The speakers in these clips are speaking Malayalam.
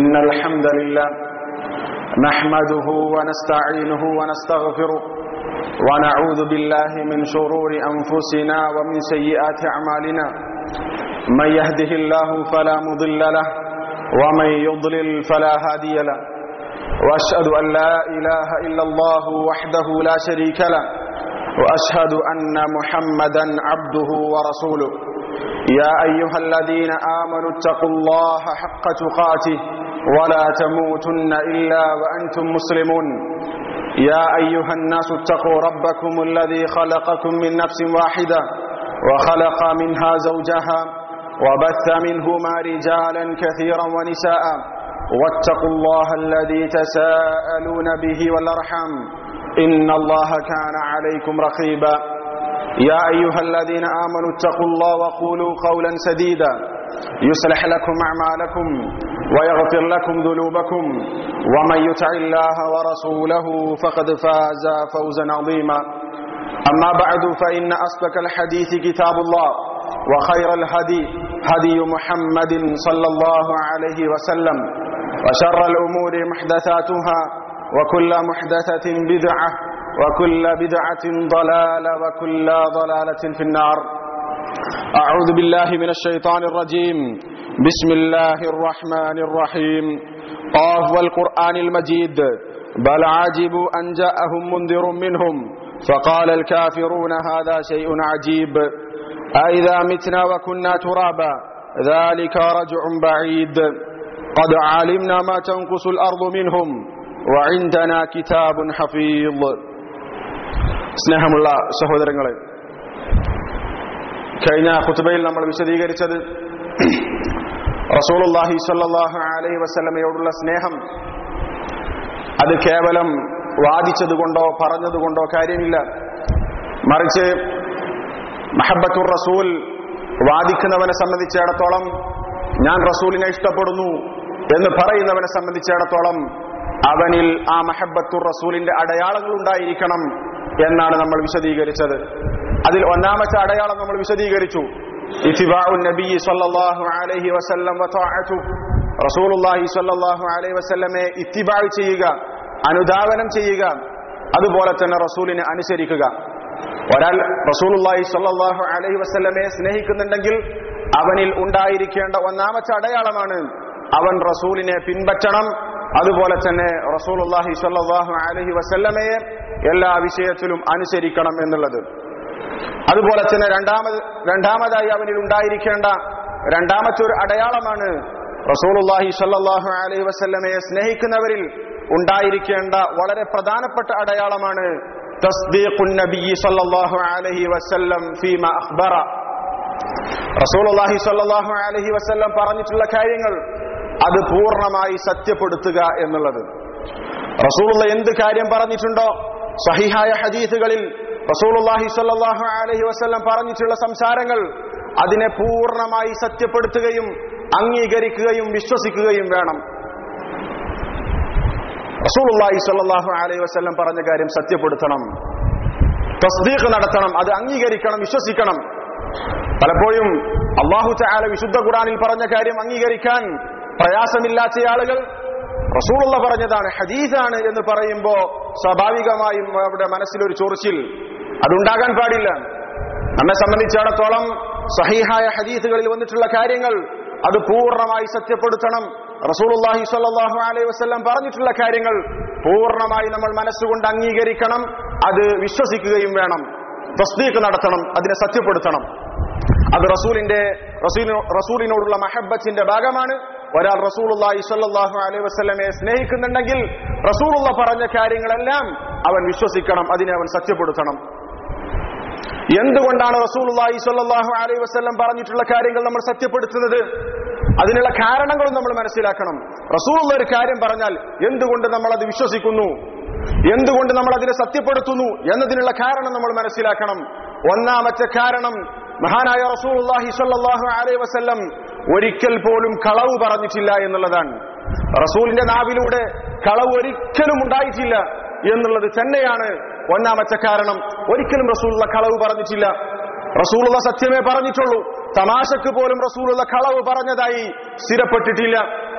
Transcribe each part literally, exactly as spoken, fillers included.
إن الحمد لله نحمده ونستعينه ونستغفره ونعوذ بالله من شرور أنفسنا ومن سيئات أعمالنا من يهده الله فلا مضل له ومن يضلل فلا هادي له وأشهد أن لا إله إلا الله وحده لا شريك له وأشهد أن محمدا عبده ورسوله يا أيها الذين آمنوا اتقوا الله حق تقاته ولا تموتن إلا وأنتم مسلمون يا أيها الناس اتقوا ربكم الذي خلقكم من نفس واحدة وخلق منها زوجها وبث منهما رجالا كثيرا ونساء واتقوا الله الذي تساءلون به والأرحام إن الله كان عليكم رقيبا يا أيها الذين آمنوا اتقوا الله وقولوا قولا سديدا يصلح لكم أعمالكم ويغفر لكم ذنوبكم ومن يطع الله ورسوله فقد فاز فوزا عظيما أما بعد فإن أصدق الحديث كتاب الله وخير الهدي هدي محمد صلى الله عليه وسلم وشر الأمور محدثاتها وكل محدثة بدعة وكل بدعة ضلالة وكل ضلالة في النار أعوذ بالله من الشيطان الرجيم بسم الله الرحمن الرحيم قاف والقرآن المجيد بل عجبوا أن جاءهم منذر منهم فقال الكافرون هذا شيء عجيب أئذا متنا وكنا ترابا ذلك رجع بعيد قد علمنا ما تنقص الأرض منهم وعندنا كتاب حفيظ സ്നേഹമുള്ള സഹോദരങ്ങളെ, കഴിഞ്ഞ ഖുതുബയിൽ നമ്മൾ വിശദീകരിച്ചത് റസൂലുള്ളാഹി സ്വല്ലല്ലാഹു അലൈഹി വസല്ലമയോടുള്ള സ്നേഹം അത് കേവലം വാദിച്ചതുകൊണ്ടോ പറഞ്ഞതുകൊണ്ടോ കാര്യമില്ല. മറിച്ച് മഹബ്ബത്തുർ റസൂൽ വാദിക്കുന്നവനെ സംബന്ധിച്ചിടത്തോളം, ഞാൻ റസൂലിനെ ഇഷ്ടപ്പെടുന്നു എന്ന് പറയുന്നവനെ സംബന്ധിച്ചിടത്തോളം അവനിൽ ആ മഹബ്ബത്തുർ റസൂലിന്റെ അടയാളങ്ങൾ ഉണ്ടായിരിക്കണം എന്നാണ് നമ്മൾ വിശദീകരിച്ചത്. അതിൽ ഒന്നാമത്തെ അടയാളം നമ്മൾ വിശദീകരിച്ചു, ഇത്തിബാഉൻ നബി സ്വല്ലല്ലാഹു അലൈഹി വസല്ലം വതഅതു, റസൂലുള്ളാഹി സ്വല്ലല്ലാഹു അലൈഹി വസല്ലമയെ ഇത്തിബാഉ ചെയ്യുക, അനുധാവനം ചെയ്യുക, അതുപോലെ തന്നെ റസൂലിനെ അനുസരിക്കുക. ഒരാൾ റസൂലുള്ളാഹി സ്വല്ലല്ലാഹു അലൈഹി വസല്ലമയെ സ്നേഹിക്കുന്നുണ്ടെങ്കിൽ അവനിൽ ഉണ്ടായിരിക്കേണ്ട ഒന്നാമത്തെ അടയാളമാണ് അവൻ റസൂലിനെ പിൻപറ്റണം, അതുപോലെ തന്നെ റസൂലുള്ളാഹി സ്വല്ലല്ലാഹു അലൈഹി വസല്ലമയെ എല്ലാ വിഷയത്തിലും അനുസരിക്കണം എന്നുള്ളത്. അതുപോലെ തന്നെ രണ്ടാമത് രണ്ടാമതായി അവനിൽ ഉണ്ടായിരിക്കേണ്ട രണ്ടാമത്തെ ഒരു അടയാളമാണ് റസൂലുള്ളാഹി സ്വല്ലല്ലാഹു അലൈഹി വസല്ലമയെ സ്നേഹിക്കുന്നവരിൽ ഉണ്ടായിരിക്കേണ്ട വളരെ പ്രധാനപ്പെട്ട അടയാളമാണ് തസ്ദീഖുൻ നബി സ്വല്ലല്ലാഹു അലൈഹി വസല്ലം ഫീമാ അഖ്ബറ. റസൂലുള്ളാഹി സ്വല്ലല്ലാഹു അലൈഹി വസല്ലം പറഞ്ഞിട്ടുള്ള കാര്യങ്ങൾ അത് പൂർണ്ണമായി സത്യപ്പെടുത്തുക എന്നുള്ളത്. റസൂലുള്ള എന്ത് കാര്യം പറഞ്ഞിട്ടുണ്ടോ, സഹിഹായ ഹദീസുകളിൽ റസൂലുള്ളാഹി സ്വല്ലല്ലാഹു അലൈഹി വസല്ലം പറഞ്ഞിട്ടുള്ള സംസാരങ്ങൾ അതിനെ പൂർണ്ണമായി സത്യപ്പെടുത്തുകയും അംഗീകരിക്കുകയും വിശ്വസിക്കുകയും വേണം. റസൂലുള്ളാഹി സ്വല്ലല്ലാഹു അലൈഹി വസല്ലം പറഞ്ഞ കാര്യം സത്യപ്പെടുത്തണം, തസ്ദീഖ് നടത്തണം, അത് അംഗീകരിക്കണം, വിശ്വസിക്കണം. പലപ്പോഴും അല്ലാഹു തആല വിശുദ്ധ ഖുർആനിൽ പറഞ്ഞ കാര്യം അംഗീകരിക്കാൻ പ്രയാസമില്ലാത്ത ആളുകൾ റസൂലുള്ള പറഞ്ഞതാണ്, ഹദീസാണ് എന്ന് പറയുമ്പോൾ സ്വാഭാവികമായും അവരുടെ മനസ്സിലൊരു ചൊറിച്ചിൽ അതുണ്ടാകാൻ പാടില്ല. നമ്മെ സംബന്ധിച്ചിടത്തോളം സഹീഹായ ഹദീസുകളിൽ വന്നിട്ടുള്ള കാര്യങ്ങൾ അത് പൂർണ്ണമായി സത്യപ്പെടുത്തണം. റസൂലുള്ളാഹി സ്വല്ലല്ലാഹു അലൈഹി വസല്ലം പറഞ്ഞിട്ടുള്ള കാര്യങ്ങൾ പൂർണ്ണമായി നമ്മൾ മനസ്സുകൊണ്ട് അംഗീകരിക്കണം, അത് വിശ്വസിക്കുകയും വേണം, തസ്ദീഖ് നടത്തണം, അതിനെ സത്യപ്പെടുത്തണം. അത് റസൂലിന്റെ റസൂലിനോടുള്ള മഹബ്ബത്തിന്റെ ഭാഗമാണ്. ഒരാൾ റസൂലുള്ളാഹി സ്വല്ലല്ലാഹു അലൈഹി വസല്ലമയെ സ്നേഹിക്കുന്നുണ്ടെങ്കിൽ റസൂലുള്ള പറഞ്ഞ കാര്യങ്ങളെല്ലാം അവൻ വിശ്വസിക്കണം, അതിനെ അവൻ സത്യപ്പെടുത്തണം. എന്തുകൊണ്ടാണ് റസൂലുള്ളാഹി സ്വല്ലല്ലാഹു അലൈഹി വസല്ലം പറഞ്ഞിട്ടുള്ള കാര്യങ്ങൾ നമ്മൾ സത്യപ്പെടുത്തുന്നത്? അതിനുള്ള കാരണങ്ങളും നമ്മൾ മനസ്സിലാക്കണം. റസൂലുള്ള ഒരു കാര്യം പറഞ്ഞാൽ എന്തുകൊണ്ട് നമ്മൾ അത് വിശ്വസിക്കുന്നു, എന്തുകൊണ്ട് നമ്മൾ അതിനെ സത്യപ്പെടുത്തുന്നു എന്നതിനുള്ള കാരണം നമ്മൾ മനസ്സിലാക്കണം. ഒന്നാമത്തെ കാരണം, മഹാനായ റസൂലുള്ളാഹി സ്വല്ലല്ലാഹു അലൈഹി വസല്ലം ഒരിക്കൽ പോലും കളവ് പറഞ്ഞിട്ടില്ല എന്നുള്ളതാണ്. റസൂലിന്റെ നാവിലൂടെ കളവ് ഒരിക്കലും ഉണ്ടായിട്ടില്ല എന്നുള്ളത് തന്നെയാണ് ഒന്നാമത്തെ കാരണം. ഒരിക്കലും റസൂലുള്ള കളവ് പറഞ്ഞിട്ടില്ല. റസൂലുള്ള സത്യമേ പറഞ്ഞിട്ടുള്ളൂ. തമാശക്ക് പോലും റസൂലുള്ള കളവ് പറഞ്ഞതായി സ്ഥിരപ്പെട്ടിട്ടില്ല.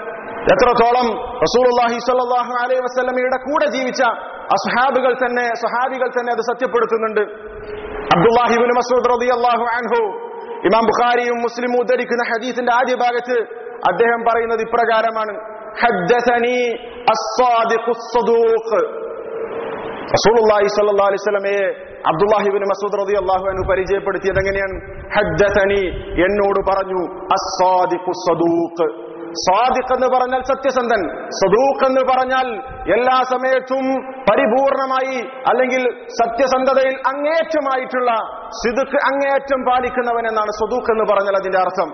എത്രത്തോളം റസൂലുള്ളാഹി സ്വല്ലല്ലാഹു അലൈഹി വസല്ലമയുടെ കൂടെ ജീവിച്ച അസ്ഹാബുകൾ തന്നെ സ്വഹാബികൾ തന്നെ അത് സത്യപ്പെടുത്തുന്നുണ്ട്. അബ്ദുല്ലാഹി ഇബ്നു മസ്ഊദ് റളിയല്ലാഹു അൻഹു ഇമാം ബുഖാരിയും മുസ്ലിമും ഉദ്ധരിക്കുന്ന ഹദീസിന്റെ ആദ്യ ഭാഗത്ത് അദ്ദേഹം പറയുന്നത് ഇപ്രകാരമാണ്: ഹദ്ദസനി അസ്സാദിഖുസ് സദൂഖ്. റസൂലുള്ളാഹി സ്വല്ലല്ലാഹു അലൈഹി വസല്ലമയെ അബ്ദുല്ലാഹി ഇബ്നു മസ്ഊദ് റളിയല്ലാഹു അൻഹു പരിചയപ്പെടുത്തിയത് എങ്ങനെയാണ്? ഹദ്ദസനി, എന്നോട് പറഞ്ഞു, അസ്സാദിഖുസ് സദൂഖ്. സാദിഖ് എന്ന് പറഞ്ഞാൽ സത്യസന്ധൻ, സദൂഖ് എന്ന് പറഞ്ഞാൽ എല്ലാ സമയത്തും പരിപൂർണമായി അല്ലെങ്കിൽ സത്യസന്ധതയിൽ അങ്ങേറ്റമായിട്ടുള്ള സിദ്ഖ് അങ്ങേറ്റം പാലിക്കുന്നവൻ എന്നാണ് സദൂഖ് എന്ന് പറഞ്ഞാൽ അതിന്റെ അർത്ഥം.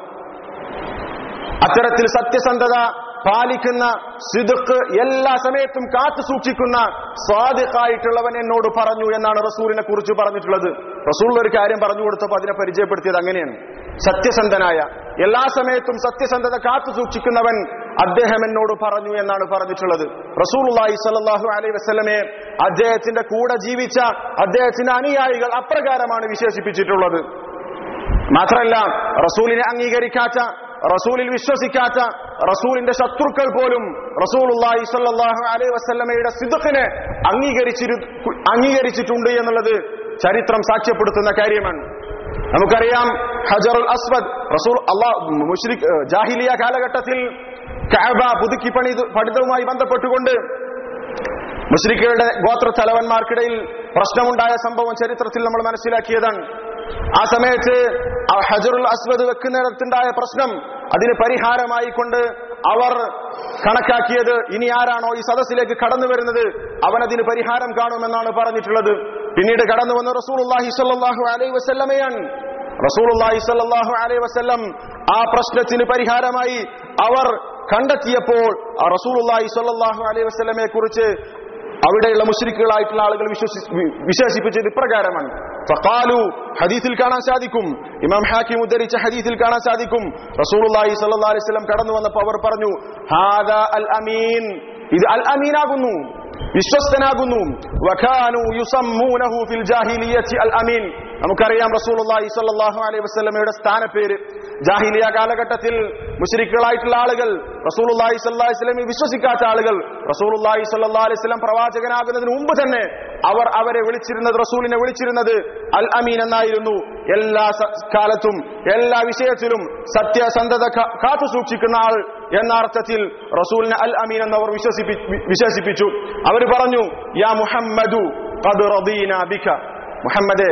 അത്തരത്തിൽ സത്യസന്ധത പാലിക്കുന്ന, സിദ്ഖ് എല്ലാ സമയത്തും കാത്തു സൂക്ഷിക്കുന്ന സാദിഖായിട്ടുള്ളവൻ എന്നോട് പറഞ്ഞു എന്നാണ് റസൂലിനെ കുറിച്ച് പറഞ്ഞിട്ടുള്ളത്. റസൂൽ ഒരു കാര്യം പറഞ്ഞു കൊടുത്തപ്പോൾ അതിനെ പരിചയപ്പെടുത്തിയത് അങ്ങനെയാണ്: സത്യസന്ധനായ, എല്ലാ സമയത്തും സത്യസന്ധത കാത്തു സൂക്ഷിക്കുന്നവൻ അദ്ദേഹം എന്നോട് പറഞ്ഞു എന്നാണ് പറഞ്ഞിട്ടുള്ളത്. റസൂലുള്ളാഹി സ്വല്ലല്ലാഹു അലൈഹി വസല്ലമയെ അദ്ദേഹത്തിന്റെ കൂടെ ജീവിച്ച അദ്ദേഹത്തിന്റെ അനുയായികൾ അപ്രകാരമാണ് വിശേഷിപ്പിച്ചിട്ടുള്ളത്. മാത്രമല്ല, റസൂലിനെ അംഗീകരിക്കാത്ത, റസൂലിൽ വിശ്വസിക്കാത്ത റസൂലിന്റെ ശത്രുക്കൾ പോലും റസൂലുള്ളാഹി സ്വല്ലല്ലാഹു അലൈഹി വസല്ലമയുടെ സിദ്ഖിനെ അംഗീകരിച്ചിരു അംഗീകരിച്ചിട്ടുണ്ട് എന്നുള്ളത് ചരിത്രം സാക്ഷ്യപ്പെടുത്തുന്ന കാര്യമാണ്. നമുക്കറിയാം, ഹജറുൽ അസ്വദ് റസൂൽ അല്ലാഹ് മുശ്രിക് ജാഹിലിയ കാലഘട്ടത്തിൽ കഅബ പുതുക്കി പണിത് പണിതവുമായി ബന്ധപ്പെട്ടുകൊണ്ട് മുശ്രിക്കുകളുടെ ഗോത്ര തലവന്മാർക്കിടയിൽ പ്രശ്നമുണ്ടായ സംഭവം ചരിത്രത്തിൽ നമ്മൾ മനസ്സിലാക്കിയതാണ്. ആ സമയത്ത് ഹജറുൽ അസ്വദ് വെക്കുന്നിടത്തുണ്ടായ പ്രശ്നം, അതിന് പരിഹാരമായി കൊണ്ട് അവർ കണക്കാക്കിയത്, ഇനി ആരാണോ ഈ സദസ്സിലേക്ക് കടന്നു വരുന്നത് അവനതിന് പരിഹാരം കാണുമെന്നാണ് പറഞ്ഞിട്ടുള്ളത്. പിന്നീട് കടന്നു വന്ന റസൂലുള്ളാഹി സ്വല്ലല്ലാഹു അലൈഹി വസല്ലമയാണ്. റസൂലുള്ളാഹി സ്വല്ലല്ലാഹു അലൈഹി വസല്ലം ആ പ്രശ്നത്തിന് പരിഹാരമായി അവർ കണ്ടെത്തിയപ്പോൾ റസൂലുള്ളാഹി സ്വല്ലല്ലാഹു അലൈഹി വസല്ലമയെ കുറിച്ച് അവിടെയുള്ള മുശ്രിക്കുകളായിട്ടുള്ള ആളുകൾ വിശേഷിപ്പിച്ചത് ഇപ്രകാരമാണ്: ഫഖാലു, ഹദീസിൽ കാണാൻ സാധിക്കും, ഇമാം ഹാക്കിം ഉദ്ധരിച്ച ഹദീസിൽ കാണാൻ സാധിക്കും, റസൂലുള്ളാഹി സ്വല്ലല്ലാഹു അലൈഹി വസല്ലം കടന്നു വന്നപ്പോൾ അവർ പറഞ്ഞു, ഹാദാ അൽ അമീൻ, ഇത് അൽ അമീനാകുന്നു, വിശ്വസ്തനാകുന്നു. വകാനു യുസമ്മൂനഹു ഫിൽ ജാഹിലിയ്യത്തി അൽ അമീൻ. നമുക്കറിയാം, റസൂലുള്ളാഹി സ്വല്ലല്ലാഹു അലൈഹി വസല്ലമയുടെ സ്ഥാനപ്പേര് ജാഹിലിയ കാലഘട്ടത്തിൽ മുശ്രിക്കുകളായിട്ടുള്ള ആളുകൾ, റസൂലുള്ളാഹി സ്വല്ലല്ലാഹു അലൈഹി വസല്ലമയെ വിശ്വസിക്കാത്ത ആളുകൾ, റസൂലുള്ളാഹി സ്വല്ലല്ലാഹു അലൈഹി വസല്ലം പ്രവാചകനാകുന്നതിന് മുമ്പ് തന്നെ അവർ അവരെ വിളിച്ചിരുന്നത്, റസൂലിനെ വിളിച്ചിരുന്നത് അൽ അമീൻ എന്നായിരുന്നു. എല്ലാ കാലത്തും എല്ലാ വിഷയത്തിലും സത്യസന്ധത കാത്തു സൂക്ഷിക്കുന്ന ആൾ എന്ന അർത്ഥത്തിൽ റസൂലിനെ അൽ അമീൻ എന്നവർ വിശേഷിപ്പിച്ചു. അവർ പറഞ്ഞു, യാ മുഹമ്മദു ഖദ് റദീനാ ബിക, മുഹമ്മദേ,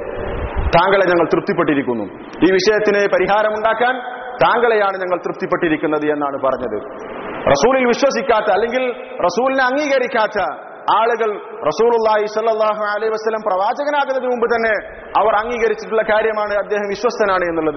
താങ്കളെ ഞങ്ങൾ തൃപ്തിപ്പെട്ടിരിക്കുന്നു, ഈ വിഷയത്തിന് പരിഹാരമുണ്ടാക്കാൻ താങ്കളെയാണ് ഞങ്ങൾ തൃപ്തിപ്പെട്ടിരിക്കുന്നത് എന്നാണ് പറഞ്ഞത്. റസൂലിൽ വിശ്വസിക്കാത്ത അല്ലെങ്കിൽ റസൂലിനെ അംഗീകരിക്കാത്ത ആളുകൾ റസൂലുള്ളാഹി സ്വല്ലല്ലാഹു അലൈഹി വസല്ലം പ്രവാചകനാകുന്നതിന് മുമ്പ് തന്നെ അവർ അംഗീകരിച്ചിട്ടുള്ള കാര്യമാണ് അദ്ദേഹം വിശ്വസ്തനാണ് എന്നുള്ളത്.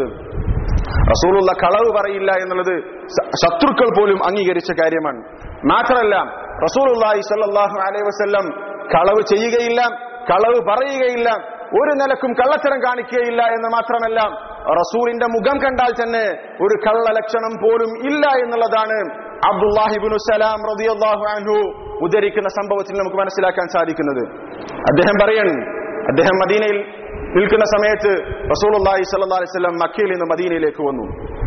റസൂലുള്ള കളവ് പറയില്ല എന്നുള്ളത് ശത്രുക്കൾ പോലും അംഗീകരിച്ച കാര്യമാണ്. മാത്രമല്ല, റസൂലുള്ളാഹി സ്വല്ലല്ലാഹു അലൈഹി വസല്ലം കളവ് ചെയ്യുകയില്ല, കളവ് പറയുകയില്ല, ഒരു നിലക്കും കള്ളത്തരം കാണിക്കുകയില്ല എന്ന് മാത്രമല്ല, റസൂലിന്റെ മുഖം കണ്ടാൽ തന്നെ ഒരു കള്ള ലക്ഷണം പോലും ഇല്ല എന്നുള്ളതാണ് അബ്ദുല്ലാഹി ഇബ്നു സലാം റളിയല്ലാഹു അൻഹു ഉദ്ധരിക്കുന്ന സംഭവത്തിൽ നമുക്ക് മനസ്സിലാക്കാൻ സാധിക്കുന്നത്. അദ്ദേഹം പറയാണ്, അദ്ദേഹം മദീനയിൽ നിൽക്കുന്ന സമയത്ത് റസൂലുള്ളാഹി സ്വല്ലല്ലാഹു അലൈഹി വസല്ലം മക്കയിൽ നിന്ന് മദീനയിലേക്ക് വന്നു.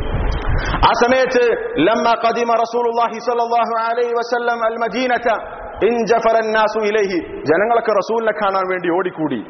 ആ സമയത്ത് ലമ്മ ഖദിമ റസൂലുള്ളാഹി സ്വല്ലല്ലാഹു അലൈഹി വസല്ലം അൽ മദീനത ഇൻജഫറ الناس ഇലൈഹി, ജനങ്ങളൊക്കെ റസൂലിനെ കാണാൻ വേണ്ടി ഓടിക്കൂടി.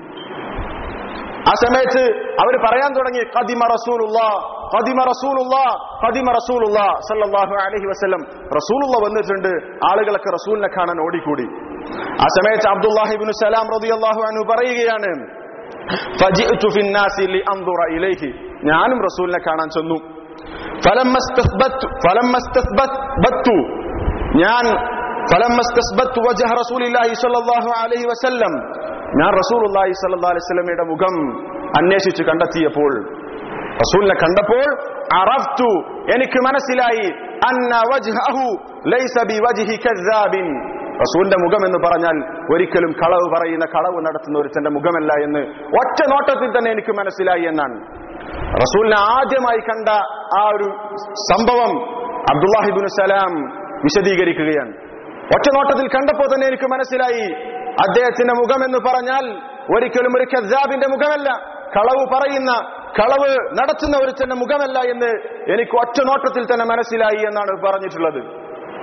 ആ സമയത്ത് അവർ പറയാൻ തുടങ്ങി, ഖദിമ റസൂലുള്ളാഹ് ഖദിമ റസൂലുള്ളാഹ് ഖദിമ റസൂലുള്ളാഹ് സല്ലല്ലാഹു അലൈഹി വസല്ലം, റസൂലുള്ളാഹ് വന്നിട്ടുണ്ട്. ആളുകളൊക്കെ റസൂലിനെ കാണാൻ ഓടിക്കൂടി. ആ സമയത്ത് അബ്ദുല്ലാഹി ഇബ്നു സലാം റളിയല്ലാഹു അൻഹു പറയുകയാണ്, ഫജിഅതു ഫിന്നാസി ലിഅൻദുറ ഇലൈഹി, ഞാനും റസൂലിനെ കാണാൻ ചെന്നു. ഫലമ്മസ്തസ്ബത്തു ഫലമ്മസ്തസ്ബത്തു ഞാൻ ഫലമ്മസ്തസ്ബത്തു വജ്ഹ റസൂലില്ലാഹി സ്വല്ലല്ലാഹു അലൈഹി വസല്ലം, ഞാൻ റസൂലുള്ളാഹി സ്വല്ലല്ലാഹു അലൈഹി വസല്ലമയുടെ മുഖം അന്വേഷിച്ച് കണ്ടെത്തിയപ്പോൾ, റസൂലിനെ കണ്ടപ്പോൾ, അറഫ്തു, എനിക്ക് മനസ്സിലായി, അന്ന വജ്ഹഹു ലൈസ ബിവജ്ഹി കദ്ദാബിൻ, റസൂലിന്റെ മുഖം എന്ന് പറഞ്ഞാൽ ഒരിക്കലും കളവ് പറയുന്ന, കളവ് നടത്തുന്ന ഒരുത്തന്റെ മുഖമല്ല എന്ന് ഒറ്റ നോട്ടത്തിൽ തന്നെ എനിക്ക് മനസ്സിലായി എന്നാണ്. റസൂലിനെ ആദ്യമായി കണ്ട ആ ഒരു സംഭവം അബ്ദുല്ലാഹി ഇബ്നു സലാം വിശദീകരിക്കുകയാണ്. ഒറ്റ നോട്ടത്തിൽ കണ്ടപ്പോൾ തന്നെ എനിക്ക് മനസ്സിലായി, അദ്ദേഹത്തിന്റെ മുഖം എന്ന് പറഞ്ഞാൽ ഒരിക്കലും ഒരു കദ്ദാബിന്റെ മുഖമല്ല, കളവ് പറയുന്ന, കളവ് നടത്തുന്ന ഒരുത്തന്റെ മുഖമല്ല എന്ന് എനിക്ക് ഒറ്റ നോട്ടത്തിൽ തന്നെ മനസ്സിലായി എന്നാണ് പറഞ്ഞിട്ടുള്ളത്.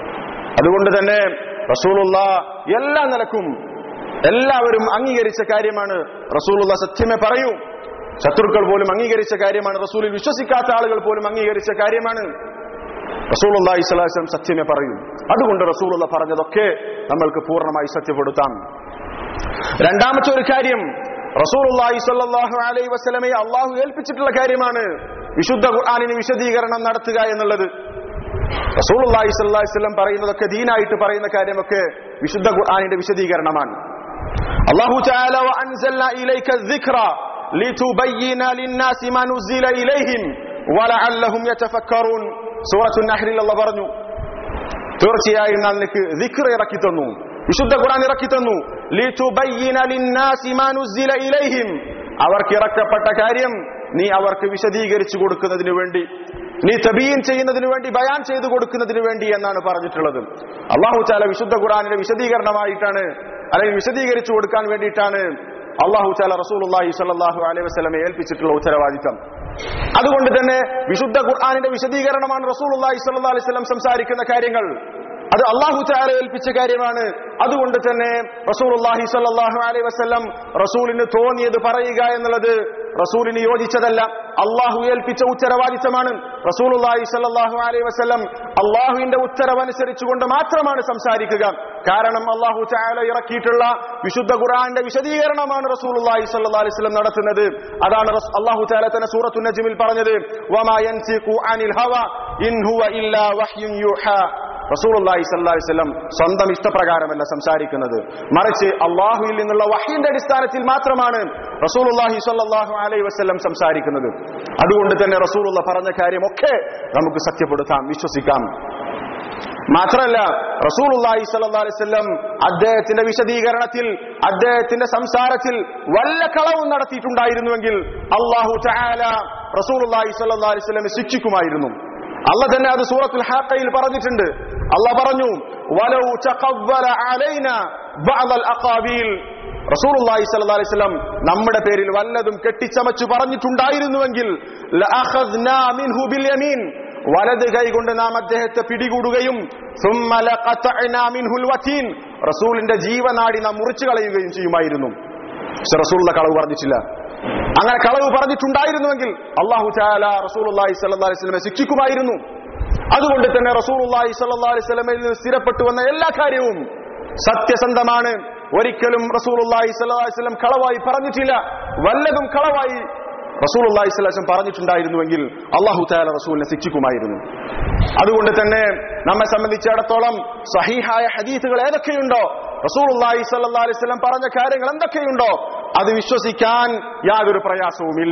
അതുകൊണ്ട് തന്നെ റസൂലുള്ളാഹ് എല്ലാ നിലക്കും എല്ലാവരും അംഗീകരിച്ച കാര്യമാണ്. റസൂലുള്ളാഹ് സത്യമേ പറയൂ, ശത്രുക്കൾ പോലും അംഗീകരിച്ച കാര്യമാണ്. റസൂലിൽ വിശ്വസിക്കാത്ത ആളുകൾ പോലും അംഗീകരിച്ച കാര്യമാണ്. റസൂലുള്ളാഹി സ്വല്ലല്ലാഹു അലൈഹി വസല്ലം സത്യമേ പറയൂ. അതുകൊണ്ട് റസൂലുള്ളാഹ് പറഞ്ഞതൊക്കെ നമ്മൾക്ക് പൂർണ്ണമായി സത്യപ്പെടുത്താം. രണ്ടാമത്തെ ഒരു കാര്യം, റസൂലുള്ളാഹി സ്വല്ലല്ലാഹു അലൈഹി വസല്ലമയെ അള്ളാഹു ഏൽപ്പിച്ചിട്ടുള്ള കാര്യമാണ് വിശുദ്ധ ഖുർആനിന് വിശദീകരണം നടത്തുക എന്നുള്ളത്. റസൂലുള്ളാഹി സ്വല്ലല്ലാഹു അലൈഹി വസല്ലം പറയുന്നതൊക്കെ ദീനായിട്ട് പറയുന്ന കാര്യമൊക്കെ വിശുദ്ധ ഖുർആനിന്റെ വിശദീകരണമാണ്. അല്ലാഹു തആല വഅൻസൽനാ ഇലൈക الذിക്റ ലിതുബയ്യിന ലിന്നാസി മാ നുസില ഇലൈഹിം വലഅല്ലഹും യതഫക്കറൂൻ. സൂറത്തുൻ നഹ്ലിൽ അല്ലാഹു പറഞ്ഞു, തീർച്ചയായും നാം നിനക്ക് ദിക്ർ ഇറക്കി തന്നു, വിശുദ്ധ ഖുർആൻ ഇറക്കി തന്നു. ലിതുബയ്യിന ലിന്നാസി മാ നുസില ഇലൈഹിം, അവർക്ക് ഇറക്കപ്പെട്ട കാര്യം നീ അവർക്ക് വിശദീകരിച്ചു കൊടുക്കുന്നതിന് വേണ്ടി, നീ തബീൻ ചെയ്യുന്നതിന് വേണ്ടി, ബയാൻ ചെയ്തു കൊടുക്കുന്നതിന് വേണ്ടി എന്നാണ് പറഞ്ഞിട്ടുള്ളത്. അല്ലാഹു തആല വിശുദ്ധ ഖുർആനിന്റെ വിശദീകരണമായിട്ടാണ്, അല്ലെങ്കിൽ വിശദീകരിച്ചു കൊടുക്കാൻ വേണ്ടിയിട്ടാണ് അല്ലാഹു തആല റസൂലുള്ളാഹി സ്വല്ലല്ലാഹു അലൈഹി വസല്ലമയെ ഏൽപ്പിച്ചിട്ടുള്ള ഉത്തരവാദിത്തം. അതുകൊണ്ട് തന്നെ വിശുദ്ധ ഖുർആനിന്റെ വിശദീകരണമാണ് റസൂലുള്ളാഹി സ്വല്ലല്ലാഹു അലൈഹി വസല്ലം സംസാരിക്കുന്ന കാര്യങ്ങൾ. അത് അല്ലാഹു തആല ഏൽപ്പിച്ച കാര്യമാണ്. അതുകൊണ്ട് തന്നെ റസൂലുള്ളാഹി സ്വല്ലല്ലാഹു അലൈഹി വസല്ലം റസൂലിന് തോന്നിയത് പറയുക എന്നുള്ളത് റസൂലിന് യോജിച്ചതല്ല, അല്ലാഹു ഏൽപ്പിച്ച ഉത്തരവാദിത്തമാണ്. റസൂലുള്ളാഹി സ്വല്ലല്ലാഹു അലൈഹി വസല്ലം അല്ലാഹുവിന്റെ ഉത്തരവനുസരിച്ചുകൊണ്ട് മാത്രമാണ് സംസാരിക്കുക. കാരണം അല്ലാഹു തആല ഇറക്കിയിട്ടുള്ള വിശുദ്ധ ഖുർആനിന്റെ വിശദീകരണമാണ് റസൂലുള്ളാഹി സ്വല്ലല്ലാഹു അലൈഹി വസല്ലം നടത്തുന്നത്. അതാണ് അല്ലാഹു തആല തന്നെ സൂറത്തുൻ നജ്മിൽ പറഞ്ഞത്, വമാ യൻസിഖു അനിൽ ഹവ ഇൻ ഹുവ ഇല്ലാ വഹ്യുൻ യൂഹാ. റസൂലുള്ളാഹി സ്വല്ലല്ലാഹു അലൈഹി വസല്ലം സ്വന്തം ഇഷ്ടപ്രകാരമല്ല സംസാരിക്കുന്നത്, മറിച്ച് അല്ലാഹുവിൽ നിന്നുള്ള വഹയിന്റെ അടിസ്ഥാനത്തിൽ മാത്രമാണ് റസൂലുള്ളാഹി സ്വല്ലല്ലാഹു അലൈഹി വസല്ലം സംസാരിക്കുന്നത്. അതുകൊണ്ട് തന്നെ റസൂലുള്ള പറഞ്ഞ കാര്യമൊക്കെ നമുക്ക് സത്യപ്പെടുത്താം, വിശ്വസിക്കാം. മാത്രമല്ല റസൂലുള്ളാഹി സ്വല്ലല്ലാഹു അലൈഹി വസല്ലം അദ്ദേഹത്തിന്റെ വിശദീകരണത്തിൽ, അദ്ദേഹത്തിന്റെ സംസാരത്തിൽ വല്ല കളവും നടത്തിയിട്ടുണ്ടായിരുന്നുവെങ്കിൽ അല്ലാഹു തആല റസൂലുള്ളാഹി സ്വല്ലല്ലാഹു അലൈഹി വസല്ലമയെ ശിക്ഷിക്കുമായിരുന്നു. അല്ലാഹു തന്നെ അത് സൂറത്തുൽ ഹാഖയിൽ പറഞ്ഞിട്ടുണ്ട്. അല്ലാഹു പറഞ്ഞു, വലൗ തഖവ്വല അലൈനാ ബഅദൽ അഖാബീൽ. റസൂലുള്ളാഹി സ്വല്ലല്ലാഹു അലൈഹി വസല്ലം നമ്മുടെ പേരിൽ വല്ലതും കെട്ടിച്ചമച്ചു പറഞ്ഞിട്ടുണ്ടായിരുന്നുവെങ്കിൽ ലഅഖദ്നാ മിൻഹു ബിൽ യമീൻ, വലത് കൈകൊണ്ട് നാം അദ്ദേഹത്തെ പിടികൂടുകയും സുമ്മ ലഖതഅനാ മിൻഹുൽ വതീൻ, റസൂലിന്റെ ജീവനാടി നാം മുറിച്ചു കളയുകയും ചെയ്യുമായിരുന്നു. പക്ഷെ റസൂലുള്ള കളവ് പറഞ്ഞിട്ടില്ല. അങ്ങനെ കളവ് പറഞ്ഞിട്ടുണ്ടായിരുന്നുവെങ്കിൽ അല്ലാഹു തആല റസൂലുള്ളാഹി സ്വല്ലല്ലാഹു അലൈഹി വസല്ലമയെ ശിക്ഷിക്കുമായിരുന്നു. അതുകൊണ്ട് തന്നെ റസൂലുള്ളാഹി സ്വല്ലല്ലാഹു അലൈഹി വസല്ലമയിൽ നിന്ന് സ്ഥിരപ്പെട്ടു വന്ന എല്ലാ കാര്യവും സത്യസന്ധമാണ്. ഒരിക്കലും റസൂലുള്ളാഹി സ്വല്ലല്ലാഹു അലൈഹി വസല്ലം കളവായി പറഞ്ഞിട്ടില്ല. വല്ലതും കളവായി റസൂലുള്ളാഹി സ്വല്ലല്ലാഹു അലൈഹി വസല്ലം പറഞ്ഞിട്ടുണ്ടായിരുന്നുവെങ്കിൽ അല്ലാഹു തആല റസൂലിനെ ശിക്ഷിക്കുമായിരുന്നു. അതുകൊണ്ട് തന്നെ നമ്മെ സംബന്ധിച്ചിടത്തോളം സഹീഹായ ഹദീസുകൾ ഏതൊക്കെയുണ്ടോ, റസൂലുള്ളാഹി സ്വല്ലല്ലാഹു അലൈഹി വസല്ലം പറഞ്ഞ കാര്യങ്ങൾ എന്തൊക്കെയുണ്ടോ അത് വിശ്വസിക്കാൻ യാതൊരു പ്രയാസവുമില്ല.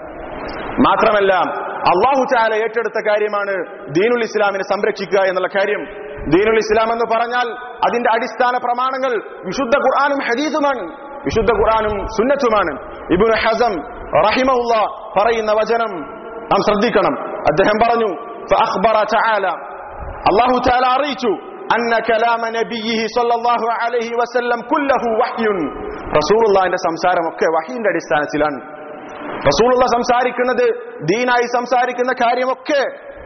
മാത്രമല്ല അല്ലാഹു തആല ഏറ്റെടുത്ത കാര്യമാണ് ദീനുൽ ഇസ്ലാമിനെ സംരക്ഷിക്കുക എന്നുള്ള കാര്യം. ദീനുൽ ഇസ്ലാം എന്ന് പറഞ്ഞാൽ അതിന്റെ അടിസ്ഥാന പ്രമാണങ്ങൾ വിശുദ്ധ ഖുർആനും ഹദീസുമാണ്, വിശുദ്ധ ഖുർആനും സുന്നത്തുമാണ്. ഇബ്നു ഹസം റഹിമഹുല്ലാഹ് പറയുന്ന വചനം നാം ശ്രദ്ധിക്കണം. അദ്ദേഹം പറഞ്ഞു, ഫഅഖ്ബറ തആല, അല്ലാഹു തആല അറിയിച്ചു, അന്ന കലാമ നബിയിഹി സ്വല്ലല്ലാഹു അലൈഹി വസല്ലം കുല്ലഹു വഹ്യുൻ. റസൂലുള്ളാഹിന്റെ സംസാരമൊക്കെ വഹയിന്റെ അടിസ്ഥാനത്തിലാണ്. റസൂലുള്ള സംസാരിക്കുന്നത്, ദീനായി സംസാരിക്കുന്ന കാര്യമൊക്കെ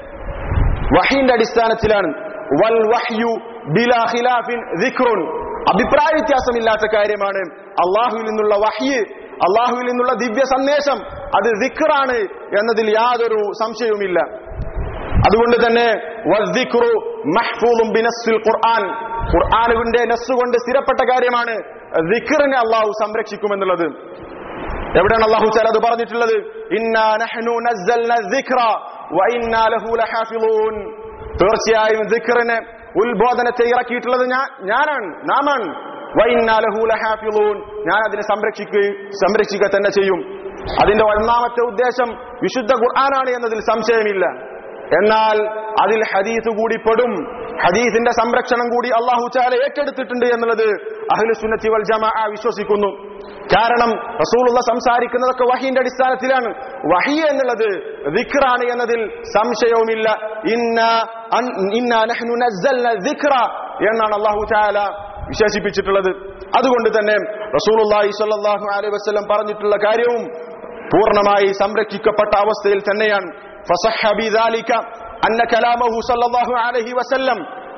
വഹയിന്റെ അടിസ്ഥാനത്തിലാണ്. വൽ വഹ്യു ബിലാ ഖിലാഫിൻ ദിക്റുൻ, അഭിപ്രായ വ്യത്യാസമില്ലാത്ത കാര്യമാണ് അല്ലാഹുവിൽ നിന്നുള്ള വഹ്യ്, അല്ലാഹുവിൽ നിന്നുള്ള ദിവ്യ സന്ദേശം. അത് ദിക്റാണ് എന്നതിൽ യാതൊരു സംശയവുമില്ല. അതുകൊണ്ട് തന്നെ വദ്ദിക്റു മഹ്ഫൂളുൻ ബിനസ്സിൽ ഖുർആൻ, ഖുർആനിന്റെ നസ്സ് കൊണ്ട് സ്ഥിരപ്പെട്ട കാര്യമാണ് ദിക്റിനെ അല്ലാഹു സംരക്ഷിക്കുമെന്നുള്ളത്. എവിടെയാണ് അല്ലാഹു തആല അത് പറഞ്ഞിട്ടുള്ളത്? ഇന്നാ നഹ്നു നസ്സൽനാ ദിക്റ വ ഇന്നാ ലഹു ലഹാഫിളൂൻ. തീർച്ചയായും ദിക്റിനെ, ഉത്ബോധനത്തെ ഇറക്കിയിട്ടുള്ളത് ഞാനാണ്, നാമാണ്. വ ഇന്നാ ലഹു ലഹാഫിളൂൻ, ഞാൻ അതിനെ സംരക്ഷിക്കുകയും സംരക്ഷിക്കുക തന്നെ ചെയ്യും. അതിന്റെ ഒന്നാമത്തെ ഉദ്ദേശം വിശുദ്ധ ഖുർആനാണ് എന്നതിൽ സംശയമില്ല. എന്നാൽ അതിൽ ഹദീസ് കൂടി പെടും. ഹദീസിന്റെ സംരക്ഷണം കൂടി അല്ലാഹു തആല ഏറ്റെടുത്തിട്ടുണ്ട് എന്നുള്ളത് അഹ്ലു സുന്നത്തി വൽ ജമാഅ വിശ്വസിക്കുന്നു. കാരണം റസൂലുള്ളാഹി സംസാരിക്കുന്നതൊക്കെ വഹയിന്റെ അടിസ്ഥാനത്തിലാണ്. വഹി എന്നുള്ളത് ദിക്റാണ് എന്നതിൽ സംശയവുമില്ല. ഇന്നാ ഇന്നാ നഹ്നു നസ്സൽനാ ദിക്റ എന്നാണ് അല്ലാഹു തആല വിശേഷിപ്പിച്ചിട്ടുള്ളത്. അതുകൊണ്ട് തന്നെ റസൂലുള്ളാഹി സ്വല്ലല്ലാഹു അലൈഹി വസല്ലം പറഞ്ഞിട്ടുള്ള കാര്യവും പൂർണ്ണമായി സംരക്ഷിക്കപ്പെട്ട അവസ്ഥയിൽ തന്നെയാണ്. فصح بذلك أن كلامه صلى الله عليه وسلم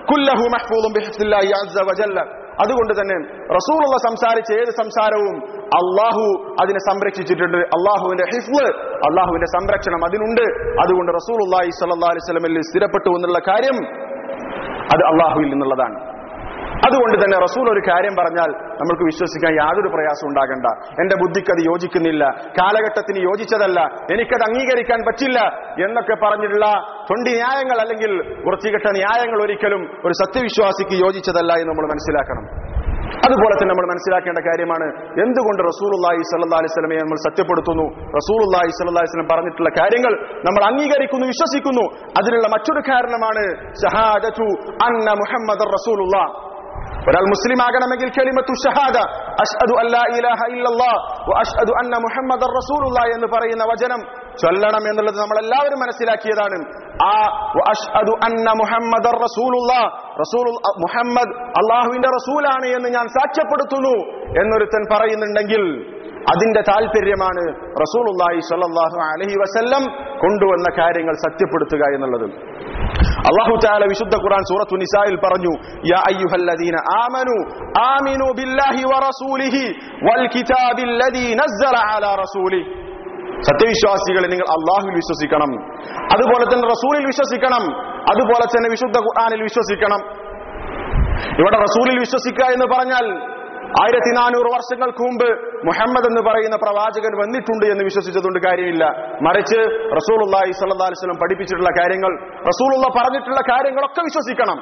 കുല്ലഹു മഹ്ഫൂദുൻ ബിഹിഫ്ദില്ലാഹി അസ്സ വജല്ല. അതുകൊണ്ട് തന്നെ റസൂലുള്ള സംസാരിച്ച ഏത് സംസാരവും അള്ളാഹു അതിനെ സംരക്ഷിച്ചിട്ടുണ്ട്. അള്ളാഹുവിന്റെ ഹിഫ്ള്, അള്ളാഹുവിന്റെ സംരക്ഷണം അതിനുണ്ട്. അതുകൊണ്ട് റസൂലുള്ളാഹി സ്വല്ലല്ലാഹു അലൈഹി വസല്ലമയിൽ സ്ഥിരപ്പെട്ടു എന്നുള്ള കാര്യം അത് അള്ളാഹുവിൽ നിന്നുള്ളതാണ്. അതുകൊണ്ട് തന്നെ റസൂൽ ഒരു കാര്യം പറഞ്ഞാൽ നമ്മൾക്ക് വിശ്വസിക്കാൻ യാതൊരു പ്രയാസം ഉണ്ടാകണ്ട. എന്റെ ബുദ്ധിക്ക് അത് യോജിക്കുന്നില്ല, കാലഘട്ടത്തിന് യോജിച്ചതല്ല, എനിക്കത് അംഗീകരിക്കാൻ പറ്റില്ല എന്നൊക്കെ പറഞ്ഞിട്ടുള്ള തൊണ്ടി ന്യായങ്ങൾ അല്ലെങ്കിൽ വൃത്തികെട്ട ന്യായങ്ങൾ ഒരിക്കലും ഒരു സത്യവിശ്വാസിക്ക് യോജിച്ചതല്ല എന്ന് നമ്മൾ മനസ്സിലാക്കണം. അതുപോലെ തന്നെ നമ്മൾ മനസ്സിലാക്കേണ്ട കാര്യമാണ് എന്തുകൊണ്ട് റസൂലുള്ളാഹി സ്വല്ലല്ലാഹു അലൈഹി വസല്ലമയെ നമ്മൾ സത്യപ്പെടുത്തുന്നു. റസൂലുള്ളാഹി സ്വല്ലല്ലാഹു അലൈഹി വസല്ലം പറഞ്ഞിട്ടുള്ള കാര്യങ്ങൾ നമ്മൾ അംഗീകരിക്കുന്നു, വിശ്വസിക്കുന്നു. അതിനുള്ള മറ്റൊരു കാരണമാണ് ഷഹാദതു അന്ന മുഹമ്മദർ റസൂലുള്ളാഹ്. ഒരാൾ മുസ്ലിം ആകണമെങ്കിൽ കലിമത്തു ഷഹാദ അശ്ഹദു അല്ലാ ഇലാഹ ഇല്ലല്ലാഹ് വ അശ്ഹദു അന്ന മുഹമ്മദർ റസൂലുള്ളാഹ് എന്ന് പറയുന്ന വചനം ചൊല്ലണം എന്നുള്ളത് നമ്മൾ എല്ലാവരും മനസ്സിലാക്കിയതാണ്. ആ വ അശ്ഹദു അന്ന മുഹമ്മദർ റസൂലുള്ളാഹ്, റസൂൽ മുഹമ്മദ് അല്ലാഹുവിന്റെ റസൂലാണ് എന്ന് ഞാൻ സാക്ഷ്യപ്പെടുത്തുന്നു എന്നൊരുത്തൻ പറയുന്നുണ്ടെങ്കിൽ അതിന്റെ താല്പര്യമാണ് റസൂലുള്ളാഹി സ്വല്ലല്ലാഹു അലൈഹി വസല്ലം കൊണ്ടുവന്ന കാര്യങ്ങൾ സത്യപ്പെടുത്തുക എന്നുള്ളത്. അല്ലാഹു തആല വിശുദ്ധ ഖുർആൻ സൂറത്തു നിസായിൽ പറഞ്ഞു, യാ അയ്യുഹല്ലദീന ആമനു ആമിനു ബില്ലാഹി വറസൂലിഹി വൽ കിതാബില്ലദീ നസ്സല അലാ റസൂലിഹി. സത്യവിശ്വാസികളെ, നിങ്ങൾ അല്ലാഹുവിൽ വിശ്വസിക്കണം, അതുപോലെ തന്നെ റസൂലിൽ വിശ്വസിക്കണം, അതുപോലെ തന്നെ വിശുദ്ധ ഖുർആനിൽ വിശ്വസിക്കണം. ഇവിടെ റസൂലിൽ വിശ്വസിക്കുക എന്ന് പറഞ്ഞാൽ ആയിരത്തി നാനൂറ് വർഷങ്ങൾക്ക് മുമ്പ് മുഹമ്മദ് എന്ന് പറയുന്ന പ്രവാചകൻ വന്നിട്ടുണ്ട് എന്ന് വിശ്വസിച്ചതുകൊണ്ട് കാര്യമില്ല. മറിച്ച് റസൂലുള്ളാഹി സ്വല്ലല്ലാഹു അലൈഹി വസല്ലം പഠിപ്പിച്ചിട്ടുള്ള കാര്യങ്ങൾ, റസൂലുള്ള പറഞ്ഞിട്ടുള്ള കാര്യങ്ങളൊക്കെ വിശ്വസിക്കണം.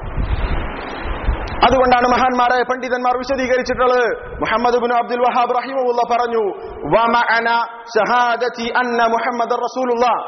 അതുകൊണ്ടാണ് മഹാന്മാരായ പണ്ഡിതന്മാർ വിശദീകരിച്ചിട്ടുള്ളത്. മുഹമ്മദ് ഇബ്നു അബ്ദുൽ വഹാബ് റഹിമഹുല്ലാ പറഞ്ഞു, വമഅന ഷഹാദതി അന്ന മുഹമ്മദർ റസൂലുള്ളാഹ്.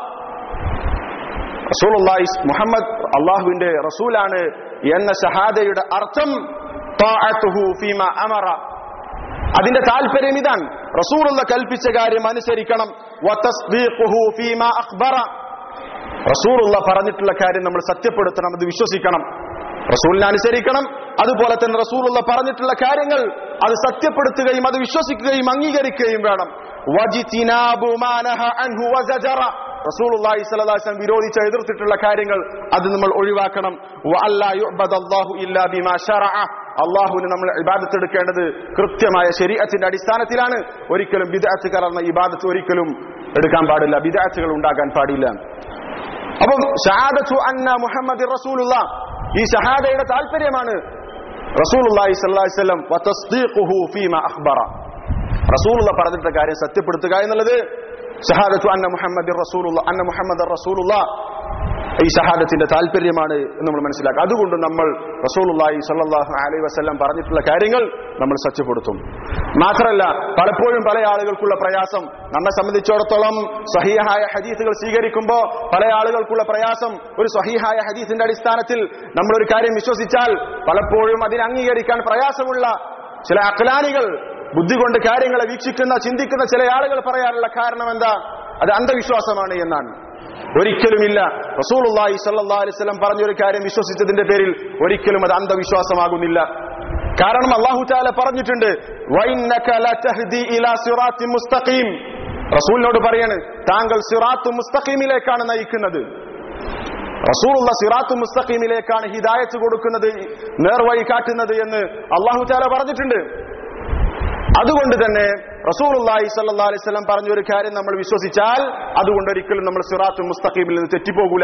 റസൂലുള്ളാഹി മുഹമ്മദ് അല്ലാഹുവിന്റെ റസൂലാണ് എന്ന ഷഹാദയുടെ അർത്ഥം തഅതുഹു ഫീമാ അമറ. അതിന്റെ താല്പര്യം ഇതാണ്, റസൂലുള്ള കൽപ്പിച്ച കാര്യം അനുസരിക്കണം. വതസ്ദീഖുഹു ഫീമാ അഖ്ബറ. റസൂലുള്ള പറഞ്ഞിട്ടുള്ള കാര്യം നമ്മൾ സത്യപ്പെടുത്തണം, അത് വിശ്വസിക്കണം, റസൂലിനെ അനുസരിക്കണം. അതുപോലെ തന്നെ റസൂലുള്ള പറഞ്ഞിട്ടുള്ള കാര്യങ്ങൾ അത് സത്യപ്പെടുത്തുകയും അത് വിശ്വസിക്കുകയും അംഗീകരിക്കുകയും വേണം. വജിതിനാബു മാ നഹ അൻഹു വസജറ. റസൂലുള്ളാഹി സ്വല്ലല്ലാഹു അലൈഹി വസല്ലം വിരോധിച്ച എതിർത്തിട്ടുള്ള കാര്യങ്ങൾ അത് നമ്മൾ ഒഴിവാക്കണം. വഅല്ലാ യുഅബദല്ലാഹു ഇല്ലാ ബിമാ ശറഅ. അല്ലാഹുവിനെ നമ്മൾ ഇബാദത്ത് എടുക്കേണ്ടത് കൃത്യമായ ശരീഅത്തിന്റെ അടിസ്ഥാനത്തിലാണ്. ഒരിക്കലും ബിദ്അത്ത് കലർന്ന ഇബാദത്ത് ഒരിക്കലും എടുക്കാൻ പാടില്ല, ബിദ്അത്തുകൾ ഉണ്ടാകാൻ പാടില്ല. അപ്പം ഷഹാദതു അന്ന മുഹമ്മദ് റസൂലുള്ളാഹ്, ഈ ഷഹാദയുടെ താല്പര്യമാണ് റസൂലുള്ളാഹി സ്വല്ലല്ലാഹു അലൈഹി വസല്ലം വതസ്ദീഖുഹു ഫീമാ അഖ്ബറ. റസൂലുള്ള പറഞ്ഞിട്ടുള്ള കാര്യം സത്യപ്പെടുത്തുക എന്നുള്ളത് ഷഹാദതു അന്ന മുഹമ്മദ് റസൂലുള്ളാഹ് അന്ന മുഹമ്മദ് റസൂലുള്ളാഹ് ഈ ഷഹാദത്തിന്റെ താല്പര്യമാണ് എന്ന് നമ്മൾ മനസ്സിലാക്കുക. അതുകൊണ്ട് നമ്മൾ റസൂലുള്ളാഹി സ്വല്ലല്ലാഹു അലൈഹി വസല്ലം പറഞ്ഞിട്ടുള്ള കാര്യങ്ങൾ നമ്മൾ സത്യപ്പെടുത്തും. മാത്രമല്ല, പലപ്പോഴും പല ആളുകൾക്കുള്ള പ്രയാസം, നമ്മെ സംബന്ധിച്ചിടത്തോളം സ്വഹീഹായ ഹദീസുകൾ സ്വീകരിക്കുമ്പോൾ പല ആളുകൾക്കുള്ള പ്രയാസം, ഒരു സ്വഹീഹായ ഹദീസിന്റെ അടിസ്ഥാനത്തിൽ നമ്മൾ ഒരു കാര്യം വിശ്വസിച്ചാൽ പലപ്പോഴും അതിനെ അംഗീകരിക്കാൻ പ്രയാസമുള്ള ചില അഖ്ലാനികൾ, ബുദ്ധി കൊണ്ട് കാര്യങ്ങളെ വീക്ഷിക്കുന്ന ചിന്തിക്കുന്ന ചില ആളുകൾ പറയാനുള്ള കാരണം എന്താ? അത് അന്ധവിശ്വാസമാണ് എന്നാണ്. ഒരിക്കലുമില്ല. റസൂലുള്ളാഹി സ്വല്ലല്ലാഹു അലൈഹി വസല്ലം പറഞ്ഞൊരു കാര്യം വിശ്വസിച്ചതിന്റെ പേരിൽ ഒരിക്കലും അത് അന്ധവിശ്വാസമാകുന്നില്ല. കാരണം അല്ലാഹു തആല പറഞ്ഞിട്ടുണ്ട്, വഇന്നക ലതഹ്ദി ഇലാ സിറാത്തിൻ മുസ്തഖീം. റസൂലിനോട് പറയാണ്, താങ്കൾ സിറാത്തുൽ മുസ്തഖീമിലേക്കാണ് നയിക്കുന്നത്. റസൂലുള്ള സിറാത്തുൽ മുസ്തഖീമിലേക്കാണ് ഹിദായത്ത് കൊടുക്കുന്നത്, നേർവഴി കാട്ടുന്നത് എന്ന് അല്ലാഹു തആല പറഞ്ഞിട്ടുണ്ട്. അതുകൊണ്ട് തന്നെ റസൂലുള്ളാഹി സ്വല്ലല്ലാഹു അലൈഹി വസല്ലം പറഞ്ഞൊരു കാര്യം നമ്മൾ വിശ്വസിച്ചാൽ അതുകൊണ്ട് ഒരിക്കലും നമ്മൾ സിറാത്തുൽ മുസ്തഖീമിൽ നിന്ന് തെറ്റിപ്പോകൂല.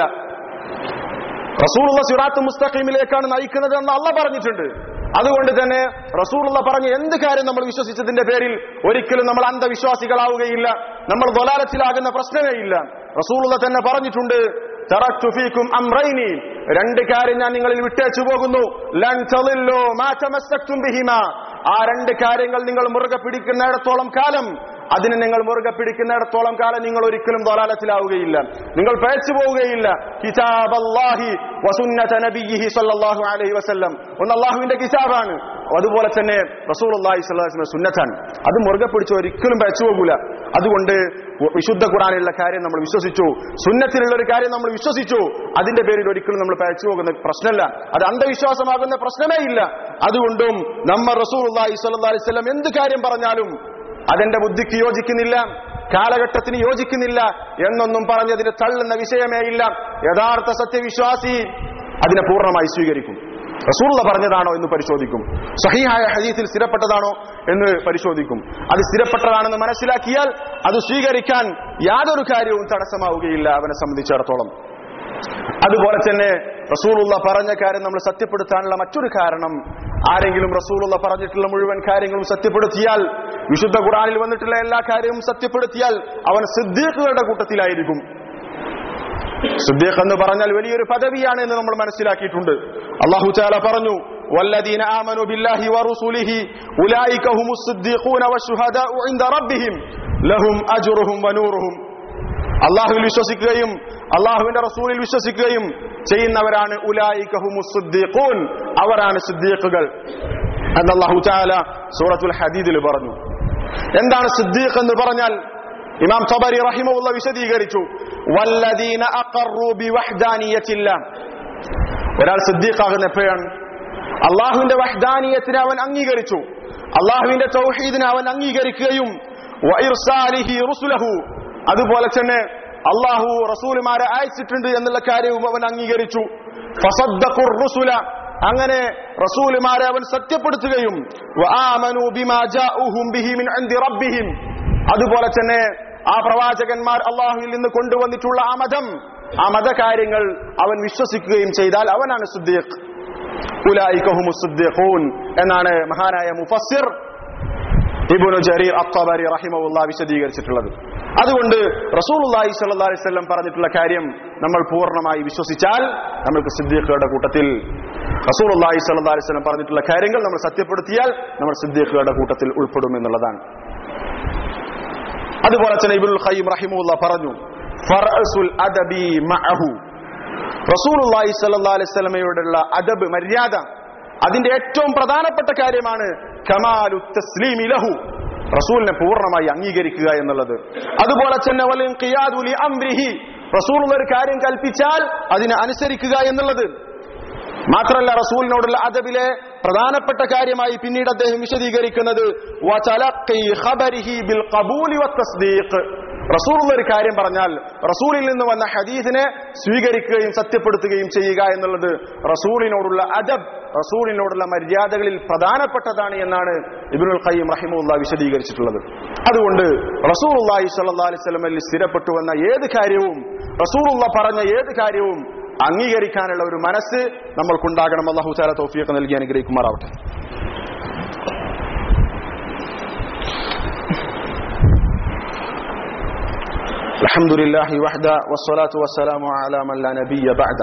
റസൂലുള്ള സിറാത്തുൽ മുസ്തഖീമിലേക്കാണ് നയിക്കുന്നത് എന്ന് അല്ലാഹ് പറഞ്ഞിട്ടുണ്ട്. അതുകൊണ്ട് തന്നെ റസൂലുള്ള പറഞ്ഞ എന്ത് കാര്യം നമ്മൾ വിശ്വസിച്ചതിന്റെ പേരിൽ ഒരിക്കലും നമ്മൾ അന്ധവിശ്വാസികളാവുകയില്ല, നമ്മൾ ളലാലത്തിലാകുന്ന പ്രശ്നമേ ഇല്ല. റസൂലുള്ള തന്നെ പറഞ്ഞിട്ടുണ്ട്, തറക്തു ഫീകും അംറൈനി, രണ്ട് കാര്യം ഞാൻ നിങ്ങളിൽ വിട്ടേച്ചു പോകുന്നു, ലൻ തളില്ലു മാ തമസ്സക്തും ബിഹിമാ. ആ രണ്ട് കാര്യങ്ങൾ നിങ്ങൾ മുറുകെ പിടിക്കുന്നിടത്തോളം കാലം, അതിനെ നിങ്ങൾ മുറുകെ പിടിക്കുന്നിടത്തോളം കാലം നിങ്ങൾ ഒരിക്കലും ളലാലത്തിലാവുകയില്ല, നിങ്ങൾ പിഴച്ചു പോവുകയില്ല. കിതാബല്ലാഹി വസുന്നത നബിയിഹി സ്വല്ലല്ലാഹു അലൈഹി വസല്ലം. ഒന്ന് അല്ലാഹുവിന്റെ കിതാബാണ്, അതുപോലെ തന്നെ റസൂലുള്ളാഹി സ്വല്ലല്ലാഹു അലൈഹി വസല്ലം സുന്നത്താണ്. അത് മുറുകെ പിടിച്ച് ഒരിക്കലും പിഴച്ചു പോകൂല. അതുകൊണ്ട് വിശുദ്ധ ഖുർആനിലുള്ള കാര്യം നമ്മൾ വിശ്വസിച്ചു, സുന്നത്തിലുള്ള ഒരു കാര്യം നമ്മൾ വിശ്വസിച്ചു, അതിന്റെ പേരിൽ ഒരിക്കലും നമ്മൾ പിഴച്ചു പോകുന്ന പ്രശ്നമല്ല, അത് അന്ധവിശ്വാസമാകുന്ന പ്രശ്നമേ ഇല്ല. അതുകൊണ്ടും നമ്മൾ റസൂലുള്ളാഹി സ്വല്ലല്ലാഹു അലൈഹി വസല്ലം എന്ത് കാര്യം പറഞ്ഞാലും അതെന്റെ ബുദ്ധിക്ക് യോജിക്കുന്നില്ല, കാലഘട്ടത്തിന് യോജിക്കുന്നില്ല എന്നൊന്നും പറഞ്ഞതിന് തള്ളുന്ന വിഷയമേ ഇല്ല. യഥാർത്ഥ സത്യവിശ്വാസി അതിനെ പൂർണ്ണമായി സ്വീകരിക്കും. റസൂലുള്ള പറഞ്ഞതാണോ എന്ന് പരിശോധിക്കും. സഹീഹായ ഹദീസിൽ സ്ഥിരപ്പെട്ടതാണോ എന്ന് പരിശോധിക്കും. അത് സ്ഥിരപ്പെട്ടതാണെന്ന് മനസ്സിലാക്കിയാൽ അത് സ്വീകരിക്കാൻ യാതൊരു കാര്യവും തടസ്സമാവുകയില്ല അവനെ സംബന്ധിച്ചിടത്തോളം. അതുപോലെ തന്നെ റസൂലുള്ള പറഞ്ഞ കാര്യം നമ്മൾ സത്യപ്പെടുത്താനുള്ള മറ്റൊരു കാരണം, ആരെങ്കിലും റസൂലുള്ള പറഞ്ഞിട്ടുള്ള മുഴുവൻ കാര്യങ്ങളും സത്യപ്പെടുത്തിയാൽ, വിശുദ്ധ ഖുർആനിൽ വന്നിട്ടുള്ള എല്ലാ കാര്യവും സത്യപ്പെടുത്തിയാൽ അവൻ സിദ്ദീഖുകളുടെ കൂട്ടത്തിലായിരിക്കും. സിദ്ദീഖ് എന്ന് പറഞ്ഞാൽ വലിയൊരു പദവിയാണ് എന്ന് നമ്മൾ മനസ്സിലാക്കിയിട്ടുണ്ട്. അല്ലാഹു തആല പറഞ്ഞു, വല്ലദീന ആമനു ബില്ലാഹി വറസൂലിഹി ഉലൈക ഹുമുസ് സിദ്ദീഖൂന വശുഹദാഉ ഇൻദ റബ്ബിഹിം ലഹും അജ്റുഹും വനൂറുഹും. അല്ലാഹുവിൽ വിശ്വസിക്കുകയും അല്ലാഹുവിന്റെ റസൂലിൽ വിശ്വസിക്കുകയും ചെയ്യുന്നവരാണ് ഉലൈക ഹുമുസ് സിദ്ദീഖൂൻ, അവരാണ് സിദ്ദീഖുകൾ എന്ന് അല്ലാഹു തആല സൂറത്തുൽ ഹദീദിൽ പറഞ്ഞു. എന്താണ് സിദ്ദീഖ് എന്ന് പറഞ്ഞാൽ? ഇമാം തബരി റഹിമഹുല്ലാഹ് വിശദീകരിച്ചു, വല്ലദീന അഖറു ബിവഹ്ദാനിയത്തില്ലാഹ്. ഒരാൾ സിദ്ദീഖ് ആകുന്ന എപ്പോഴാണ്? അല്ലാഹുവിന്റെ വഹ്ദാനിയത്തിനെ അവൻ അംഗീകരിച്ചു, അല്ലാഹുവിന്റെ തൗഹീദിനെ അവൻ അംഗീകരിക്കുകയും വഇർസാലിഹി റുസുലഹു, അതുപോലെ തന്നെ അല്ലാഹു റസൂലുമാരെ അയച്ചിട്ടുണ്ട് എന്നുള്ള കാര്യവും അവൻ അംഗീകരിച്ചു. ഫസദ്ദഖുർ റുസുല, അങ്ങനെ റസൂലുമാരെ അവൻ സത്യപ്പെടുത്തുകയും വആമനു ബിമാ ജാഉഹും ബിഹി മിൻ ഇൻദി റബ്ബിഹിം, അതുപോലെ തന്നെ ആ പ്രവാചകന്മാർ അല്ലാഹുവിൽ നിന്ന് കൊണ്ടുവന്നിട്ടുള്ള ആ മതം, ആ മതകാര്യങ്ങൾ അവൻ വിശ്വസിക്കുകയും ചെയ്താൽ അവനാണ് സിദ്ദീഖ്. ഉലൈക ഹുമുസ് സിദ്ദീഖൂൻ എന്നാണ് മഹാനായ മുഫസ്സിർ ഇബ്നു ജരീർ അത്ത്-തബരി റഹിമഹുല്ലാഹ് വിശദീകരിച്ചിട്ടുള്ളത്. അതുകൊണ്ട് റസൂലുള്ളാഹി സ്വല്ലല്ലാഹി അലൈഹി വസല്ലം പറഞ്ഞിട്ടുള്ള കാര്യം നമ്മൾ പൂർണ്ണമായി വിശ്വസിച്ചാൽ നമുക്ക് സിദ്ദീഖുകളുടെ കൂട്ടത്തിൽ, റസൂലുള്ളാഹി സ്വല്ലല്ലാഹി അലൈഹി വസല്ലം പറഞ്ഞിട്ടുള്ള കാര്യങ്ങൾ നമ്മൾ സത്യപ്പെടുത്തിയാൽ നമ്മൾ സിദ്ദീഖുകളുടെ കൂട്ടത്തിൽ ഉൾപ്പെടും എന്നുള്ളതാണ്. അതുപോലെ തന്നെ ഇബ്നുൽ ഖയ്യിം റഹിമഹുല്ലാഹ് പറഞ്ഞു, ഫർഅസുൽ അദബി മഅഹു, റസൂലുള്ളാഹി സ്വല്ലല്ലാഹി അലൈഹി വസല്ലമയോടുള്ള അദബ്, മര്യാദ, അതിന്റെ ഏറ്റവും പ്രധാനപ്പെട്ട കാര്യമാണ് കമാലു തസ്ലീമി ലഹു, റസൂലിനെ പൂർണ്ണമായി അംഗീകരിക്കുക എന്നുള്ളത്. അതുപോലെ തന്നെ വൽ ഇൻഖിയാദു ലി അംരിഹി, റസൂലുള്ള ഒരു കാര്യം കൽപ്പിച്ചാൽ അതിനെ അനുസരിക്കുക എന്നുള്ളത്. മാത്രമല്ല റസൂലിനോടുള്ള അദബിലെ പ്രധാനപ്പെട്ട കാര്യമായി പിന്നീട് അദ്ദേഹം വിശദീകരിക്കുന്നത് വതലഖി ഖബരിഹി ബിൽ ഖബൂലി വത്തസ്ദീഖ്, റസൂലുള്ള ഒരു കാര്യം പറഞ്ഞാൽ റസൂലിൽ നിന്ന് വന്ന ഹദീസിനെ സ്വീകരിക്കുകയും സത്യപ്പെടുത്തുകയും ചെയ്യുക എന്നുള്ളത് റസൂലിനോടുള്ള അദബ്, റസൂലിനോടുള്ള മര്യാദകളിൽ പ്രധാനപ്പെട്ടതാണ് എന്നാണ് ഇബ്നുൽ ഖയ്യിം റഹിമഹുല്ലാഹ് വിശദീകരിച്ചിട്ടുള്ളത്. അതുകൊണ്ട് റസൂലുള്ളാഹി സ്വല്ലല്ലാഹി അലൈഹി വസല്ലമയിൽ സ്ഥിരപ്പെട്ടു വന്ന ഏത് കാര്യവും, റസൂലുള്ള പറഞ്ഞ ഏത് കാര്യവും അംഗീകരിക്കാനുള്ള ഒരു മനസ്സ് നമ്മൾക്കുണ്ടാകണം. അല്ലാഹു തആല തൗഫീഖ് നൽകി അനുഗ്രഹിക്കുമാറാവട്ടെ. അൽഹംദുലില്ലാഹി വഹ്ദ വസ്സലാത്തു വസ്സലാമു അലാ മൻ ലാ നബിയ്യ ബഅദ.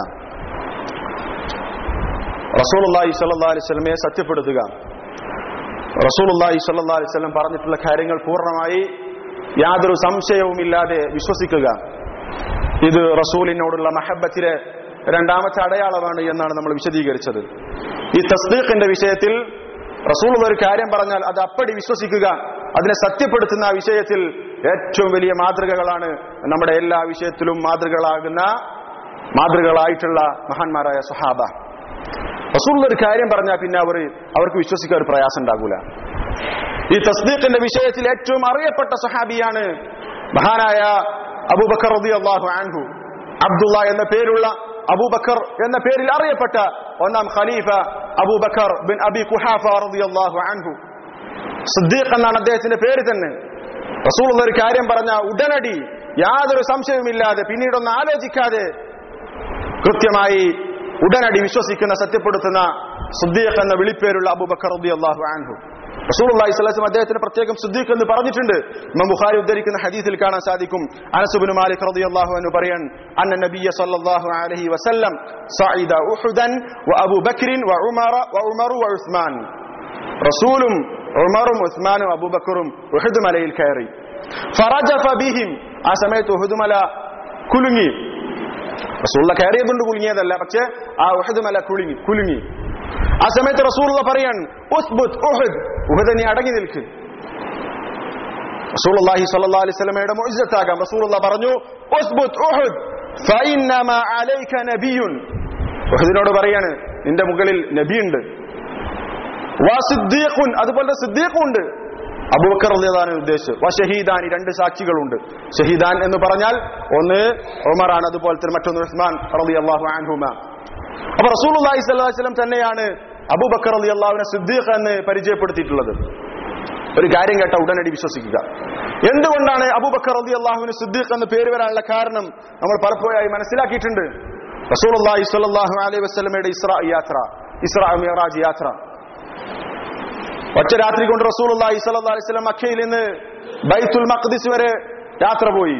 റസൂലുള്ളാഹി സ്വല്ലല്ലാഹി അലൈഹി വസല്ലമയെ സത്യപ്പെടുത്തുക, റസൂലുള്ളാഹി സ്വല്ലല്ലാഹി അലൈഹി വസല്ലം പറഞ്ഞിട്ടുള്ള കാര്യങ്ങൾ പൂർണ്ണമായി യാതൊരു സംശയവുമില്ലാതെ വിശ്വസിക്കുക, ഇത് റസൂലിനോടുള്ള മഹബ്ബത്തിലെ രണ്ടാമത്തെ അടയാളമാണ് എന്നാണ് നമ്മൾ വിശദീകരിച്ചത്. ഈ തസ്ദീഖിന്റെ വിഷയത്തിൽ റസൂലുള്ള ഒരു കാര്യം പറഞ്ഞാൽ അത് അപ്പടി വിശ്വസിക്കുക, അതിനെ സത്യപ്പെടുത്തുന്ന വിഷയത്തിൽ ഏറ്റവും വലിയ മാതൃകകളാണ് നമ്മുടെ എല്ലാ വിഷയത്തിലും മാതൃകളാകുന്ന മാതൃകളായിട്ടുള്ള മഹാന്മാരായ സ്വഹാബ. റസൂലുള്ള ഒരു കാര്യം പറഞ്ഞാൽ പിന്നെ അവർ അവർക്ക് വിശ്വസിക്കാൻ ഒരു പ്രയാസം ഉണ്ടാകൂല. ഈ തസ്ദീഖിന്റെ വിഷയത്തിൽ ഏറ്റവും അറിയപ്പെട്ട സ്വഹാബിയാണ് മഹാനായ അബൂബക്കർ റളിയല്ലാഹു അൻഹു. അബ്ദുള്ള എന്ന പേരുള്ള അബൂബക്കർ എന്ന പേരിൽ അറിയപ്പെട്ട ഒന്നാം ഖലീഫ അബൂബക്കർ ബിൻ അബി ഖുഹാഫ റളിയല്ലാഹു അൻഹു. സിദ്ദീഖ് എന്നാണ് അദ്ദേഹത്തിന്റെ പേര് തന്നെ. റസൂലുള്ള ഒരു കാര്യം പറഞ്ഞ ഉടനടി യാതൊരു സംശയവുമില്ലാതെ പിന്നീടൊന്നും ആലോചിക്കാതെ കൃത്യമായി ഉടനടി വിശ്വസിക്കുന്ന സത്യപ്പെടുത്തുന്ന സിദ്ദീഖ് എന്ന വിളിപ്പേരുള്ള അബൂബക്കർ റളിയല്ലാഹു അൻഹു. റസൂലുള്ളാഹി സ്വല്ലല്ലാഹു അലൈഹി വസല്ലം അദ്ദേഹത്തിന് പ്രത്യേകം സിദ്ദീഖ് എന്ന് പറഞ്ഞിട്ടുണ്ട്. ഇമാം ബുഖാരി ഉദ്ധരിക്കുന്ന ഹദീസിൽ കാണാൻ സാധിക്കും. അനസ് ഇബ്നു മാലിക് റളിയല്ലാഹു അൻഹു പറയാൻ, അന്ന നബിയ സ്വല്ലല്ലാഹു അലൈഹി വസല്ലം സഅദ ഉഹുദൻ വ അബൂ ബക്രിൻ വ ഉമറ വ ഉമർ വ ഉസ്മാൻ, റസൂലും ഉമറും ഉസ്മാനും അബൂബക്കറും ഉഹദ് മലയിൽ കയറി. ഫറജഫ ബിഹിം, ആ സമയത്ത് ഉഹദ് മല കുലുങ്ങി. റസൂലുള്ള കയറിയതുകൊണ്ട് കുലുങ്ങിയതല്ല, പക്ഷേ ആ ഉഹദ് മല കുലുങ്ങി കുലുങ്ങി ആ സമയത്ത് റസൂലുള്ള പറയാൻ, ഉസ്ബുത് ഉഹദ്, ഉഹദ് നീ അടങ്ങി നിൽക്ക്. റസൂലുള്ളാഹി സ്വല്ലല്ലാഹു അലൈഹി വസല്ലമയുടെ മുഅ്ജിസത്താകാം. റസൂലുള്ള പറഞ്ഞു, ഉസ്ബുത് ഉഹദ് ഫഇന്നമാ അലൈക നബിയ്യുൻ, ഉഹദിനോട് പറയാണ് നിന്റെ മുകളിൽ നബിയുണ്ട്. വസിദ്ദീഖുൻ, അതുപോലെ സിദ്ദീഖുണ്ട്. അബൂബക്കർ റളിയല്ലാഹു അൻഹു ഉദ്ദേശിച്ചു. വശഹീദാനി, രണ്ട് സാക്ഷികളുണ്ട്. ഷഹീദാൻ എന്ന് പറഞ്ഞാൽ ഒന്ന് ഉമറാണ്, അതുപോലെ തന്നെ മറ്റൊന്ന് ഉസ്മാൻ റളിയല്ലാഹു അൻഹുമ. അപ്പൊ റസൂലുള്ളാഹി സ്വല്ലല്ലാഹു അലൈഹി വസല്ലം തന്നെയാണ് അബൂബക്കർ റളിയല്ലാഹുവിനെ സിദ്ദീഖ് എന്ന് പരിചയപ്പെടുത്തിയിട്ടുള്ളത്. ഒരു കാര്യം കേട്ട ഉടനടി വിശ്വസിക്കുക. എന്തുകൊണ്ടാണ് അബൂബക്കർ റളിയല്ലാഹുവിന് സിദ്ദീഖ് എന്ന് പേര് വരാനുള്ള കാരണം നമ്മൾ പലപ്പോഴായി മനസ്സിലാക്കിയിട്ടുണ്ട്. റസൂലുള്ളാഹി സ്വല്ലല്ലാഹു അലൈഹി വസല്ലമയുടെ ഇസ്രാ യാത്ര, ഇസ്രാ മിഅ്റാജ് യാത്ര, ഒറ്റ രാത്രി കൊണ്ട് റസൂലുള്ളാഹി സ്വല്ലല്ലാഹു അലൈഹി വസല്ലം മക്കയിൽ നിന്ന് ബൈത്തുൽ മഖ്ദിസ് വരെ യാത്ര പോയി.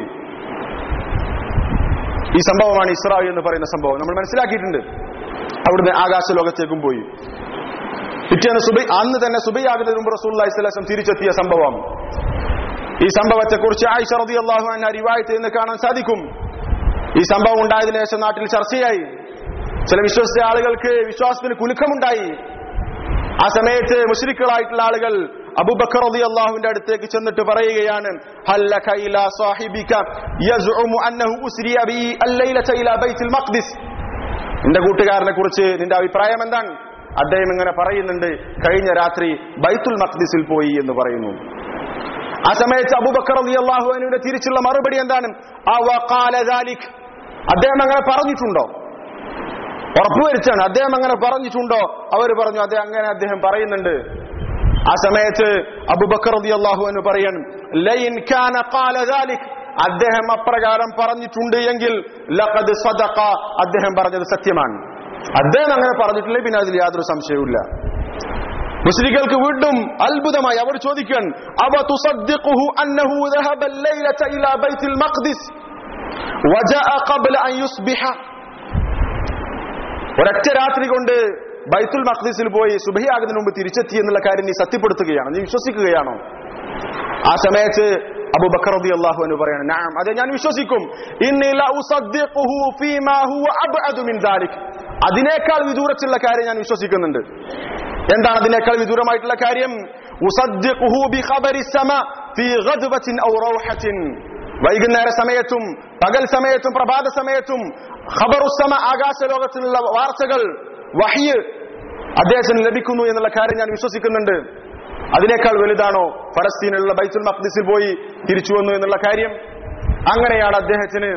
ഈ സംഭവമാണ് ഇസ്രാ എന്ന് പറയുന്ന സംഭവം. നമ്മൾ മനസ്സിലാക്കിയിട്ടുണ്ട്. അവിടുന്ന് ആകാശ ലോകത്തേക്കും പോയി. പിറ്റേന്ന് സുബൈ, അന്ന് തന്നെ സുബൈയാകുന്നതിന് മുമ്പ് റസൂലുള്ളാഹി സ്വല്ലല്ലാഹു അലൈഹി വസല്ലം തിരിച്ചെത്തിയ സംഭവം. ഈ സംഭവത്തെ കുറിച്ച് ആയിഷ റളിയല്ലാഹു അൻഹ റിവായത്ത് എന്ന് കാണാൻ സാധിക്കും. ഈ സംഭവം ഉണ്ടായതിനു ശേഷം നാട്ടിൽ ചർച്ചയായി. ചില വിശ്വസിച്ച ആളുകൾക്ക് വിശ്വാസത്തിന് കുലുക്കമുണ്ടായി. ആ സമയത്ത് മുശ്രിക്കുകളായിട്ടുള്ള ആളുകൾ അബൂബക്കർ റളിയല്ലാഹുവിന്റെ അടുത്തേക്ക് ചെന്നിട്ട് പറയുകയാണ്, ഹല്ലക ഇലാ സാഹിബിക യസ്ഉമു അന്നഹു ഉസ്രിയ ബി അല്ലൈലത ഇലാ ബൈത്തുൽ മഖ്ദിസ്. നിന്റെ കൂട്ടുകാരനെ കുറിച്ച് നിന്റെ അഭിപ്രായം എന്താണ്? അദ്ദേഹം ഇങ്ങനെ പറയുന്നുണ്ട്, കഴിഞ്ഞ രാത്രി ബൈത്തുൽ മഖ്ദിസിൽ പോയി എന്ന് പറയുന്നു. ആ സമയത്ത് അബൂബക്കർ റളിയല്ലാഹു അൻഹുവിന്റെ തിരിച്ചുള്ള മറുപടി എന്താണ്? അവ ഖാല ദാലിക്, അദ്ദേഹം അങ്ങനെ പറഞ്ഞിട്ടുണ്ടോ? ഉറപ്പുവരുത്താണ്, അദ്ദേഹം അങ്ങനെ പറഞ്ഞിട്ടുണ്ടോ? അവർ പറഞ്ഞു അതെ, അങ്ങനെ അദ്ദേഹം പറയുന്നുണ്ട്. ആ സമയത്ത് അബൂബക്കർ റളിയല്ലാഹു അൻഹു പറയാണ്, ലൈൻ കാന ഖാല ദാലിക്, അദ്ദേഹം അപ്രകാരം പറഞ്ഞിട്ടുണ്ട് എങ്കിൽ ലഖദ് സദഖ, അദ്ദേഹം പറഞ്ഞത് സത്യമാണ്. അദ്ദേഹം അങ്ങനെ പറഞ്ഞിട്ടില്ല, പിന്നെ അതിൽ യാതൊരു സംശയവുമില്ല. മുസ്ലിങ്ങൾക്ക് വീണ്ടും അത്ഭുതമായി. അവർ ചോദിക്കാൻ, അവ തുസദ്ദിഖുഹു അന്നഹു ദഹബ അല്ലൈലത ഇലാ ബൈത്തുൽ മഖ്ദിസ് വജഅ ഖബ്ല അൻ യുസ്ബിഹ. ഒരൊറ്റ രാത്രി കൊണ്ട് ബൈത്തുൽ മഖ്ദിസിൽ പോയി സുബഹിയാകുന്നതിന് മുമ്പ് തിരിച്ചെത്തി എന്നുള്ള കാര്യം നീ സത്യപ്പെടുത്തുകയാണോ? നീ വിശ്വസിക്കുകയാണോ? ആ സമയത്ത് അബൂബക്കർ റളിയല്ലാഹു അൻഹു പറയാണ്, നഅം, അതെ, ഞാൻ വിശ്വസിക്കും. ഇന്നി ല ഉസദ്ദിഖുഹു ഫീമാ ഹുവ അബ്അദു മിൻ ദാലിക്, അതിനേക്കാൾ വിദൂരത്തുള്ള കാര്യം ഞാൻ വിശ്വസിക്കുന്നുണ്ട്. എന്താണ് അതിനേക്കാൾ വിദൂരമായിട്ടുള്ള കാര്യം? ഉസദ്ദിഖുഹു ബിഖബരി സമാ ഫീ ഗദ്വത്തിൻ ഔ റൗഹത്തിൻ, വൈകുന്നേര സമയത്തും പകൽ സമയത്തും പ്രഭാത സമയത്തും ഖബറുസ്സമ, ആകാശ ലോകത്തിലുള്ള വാർത്തകൾ, വഹ്യ് അദ്ദേഹത്തിന് ലഭിക്കുന്നു എന്നുള്ള കാര്യം ഞാൻ വിശ്വസിക്കുന്നുണ്ട്. അതിനേക്കാൾ വലുതാണോ ഫലസ്തീനിലുള്ള ബൈത്തുൽ മഖ്ദിസിൽ പോയി തിരിച്ചു വന്നു എന്നുള്ള കാര്യം? അങ്ങനെയാണ് അദ്ദേഹത്തിന്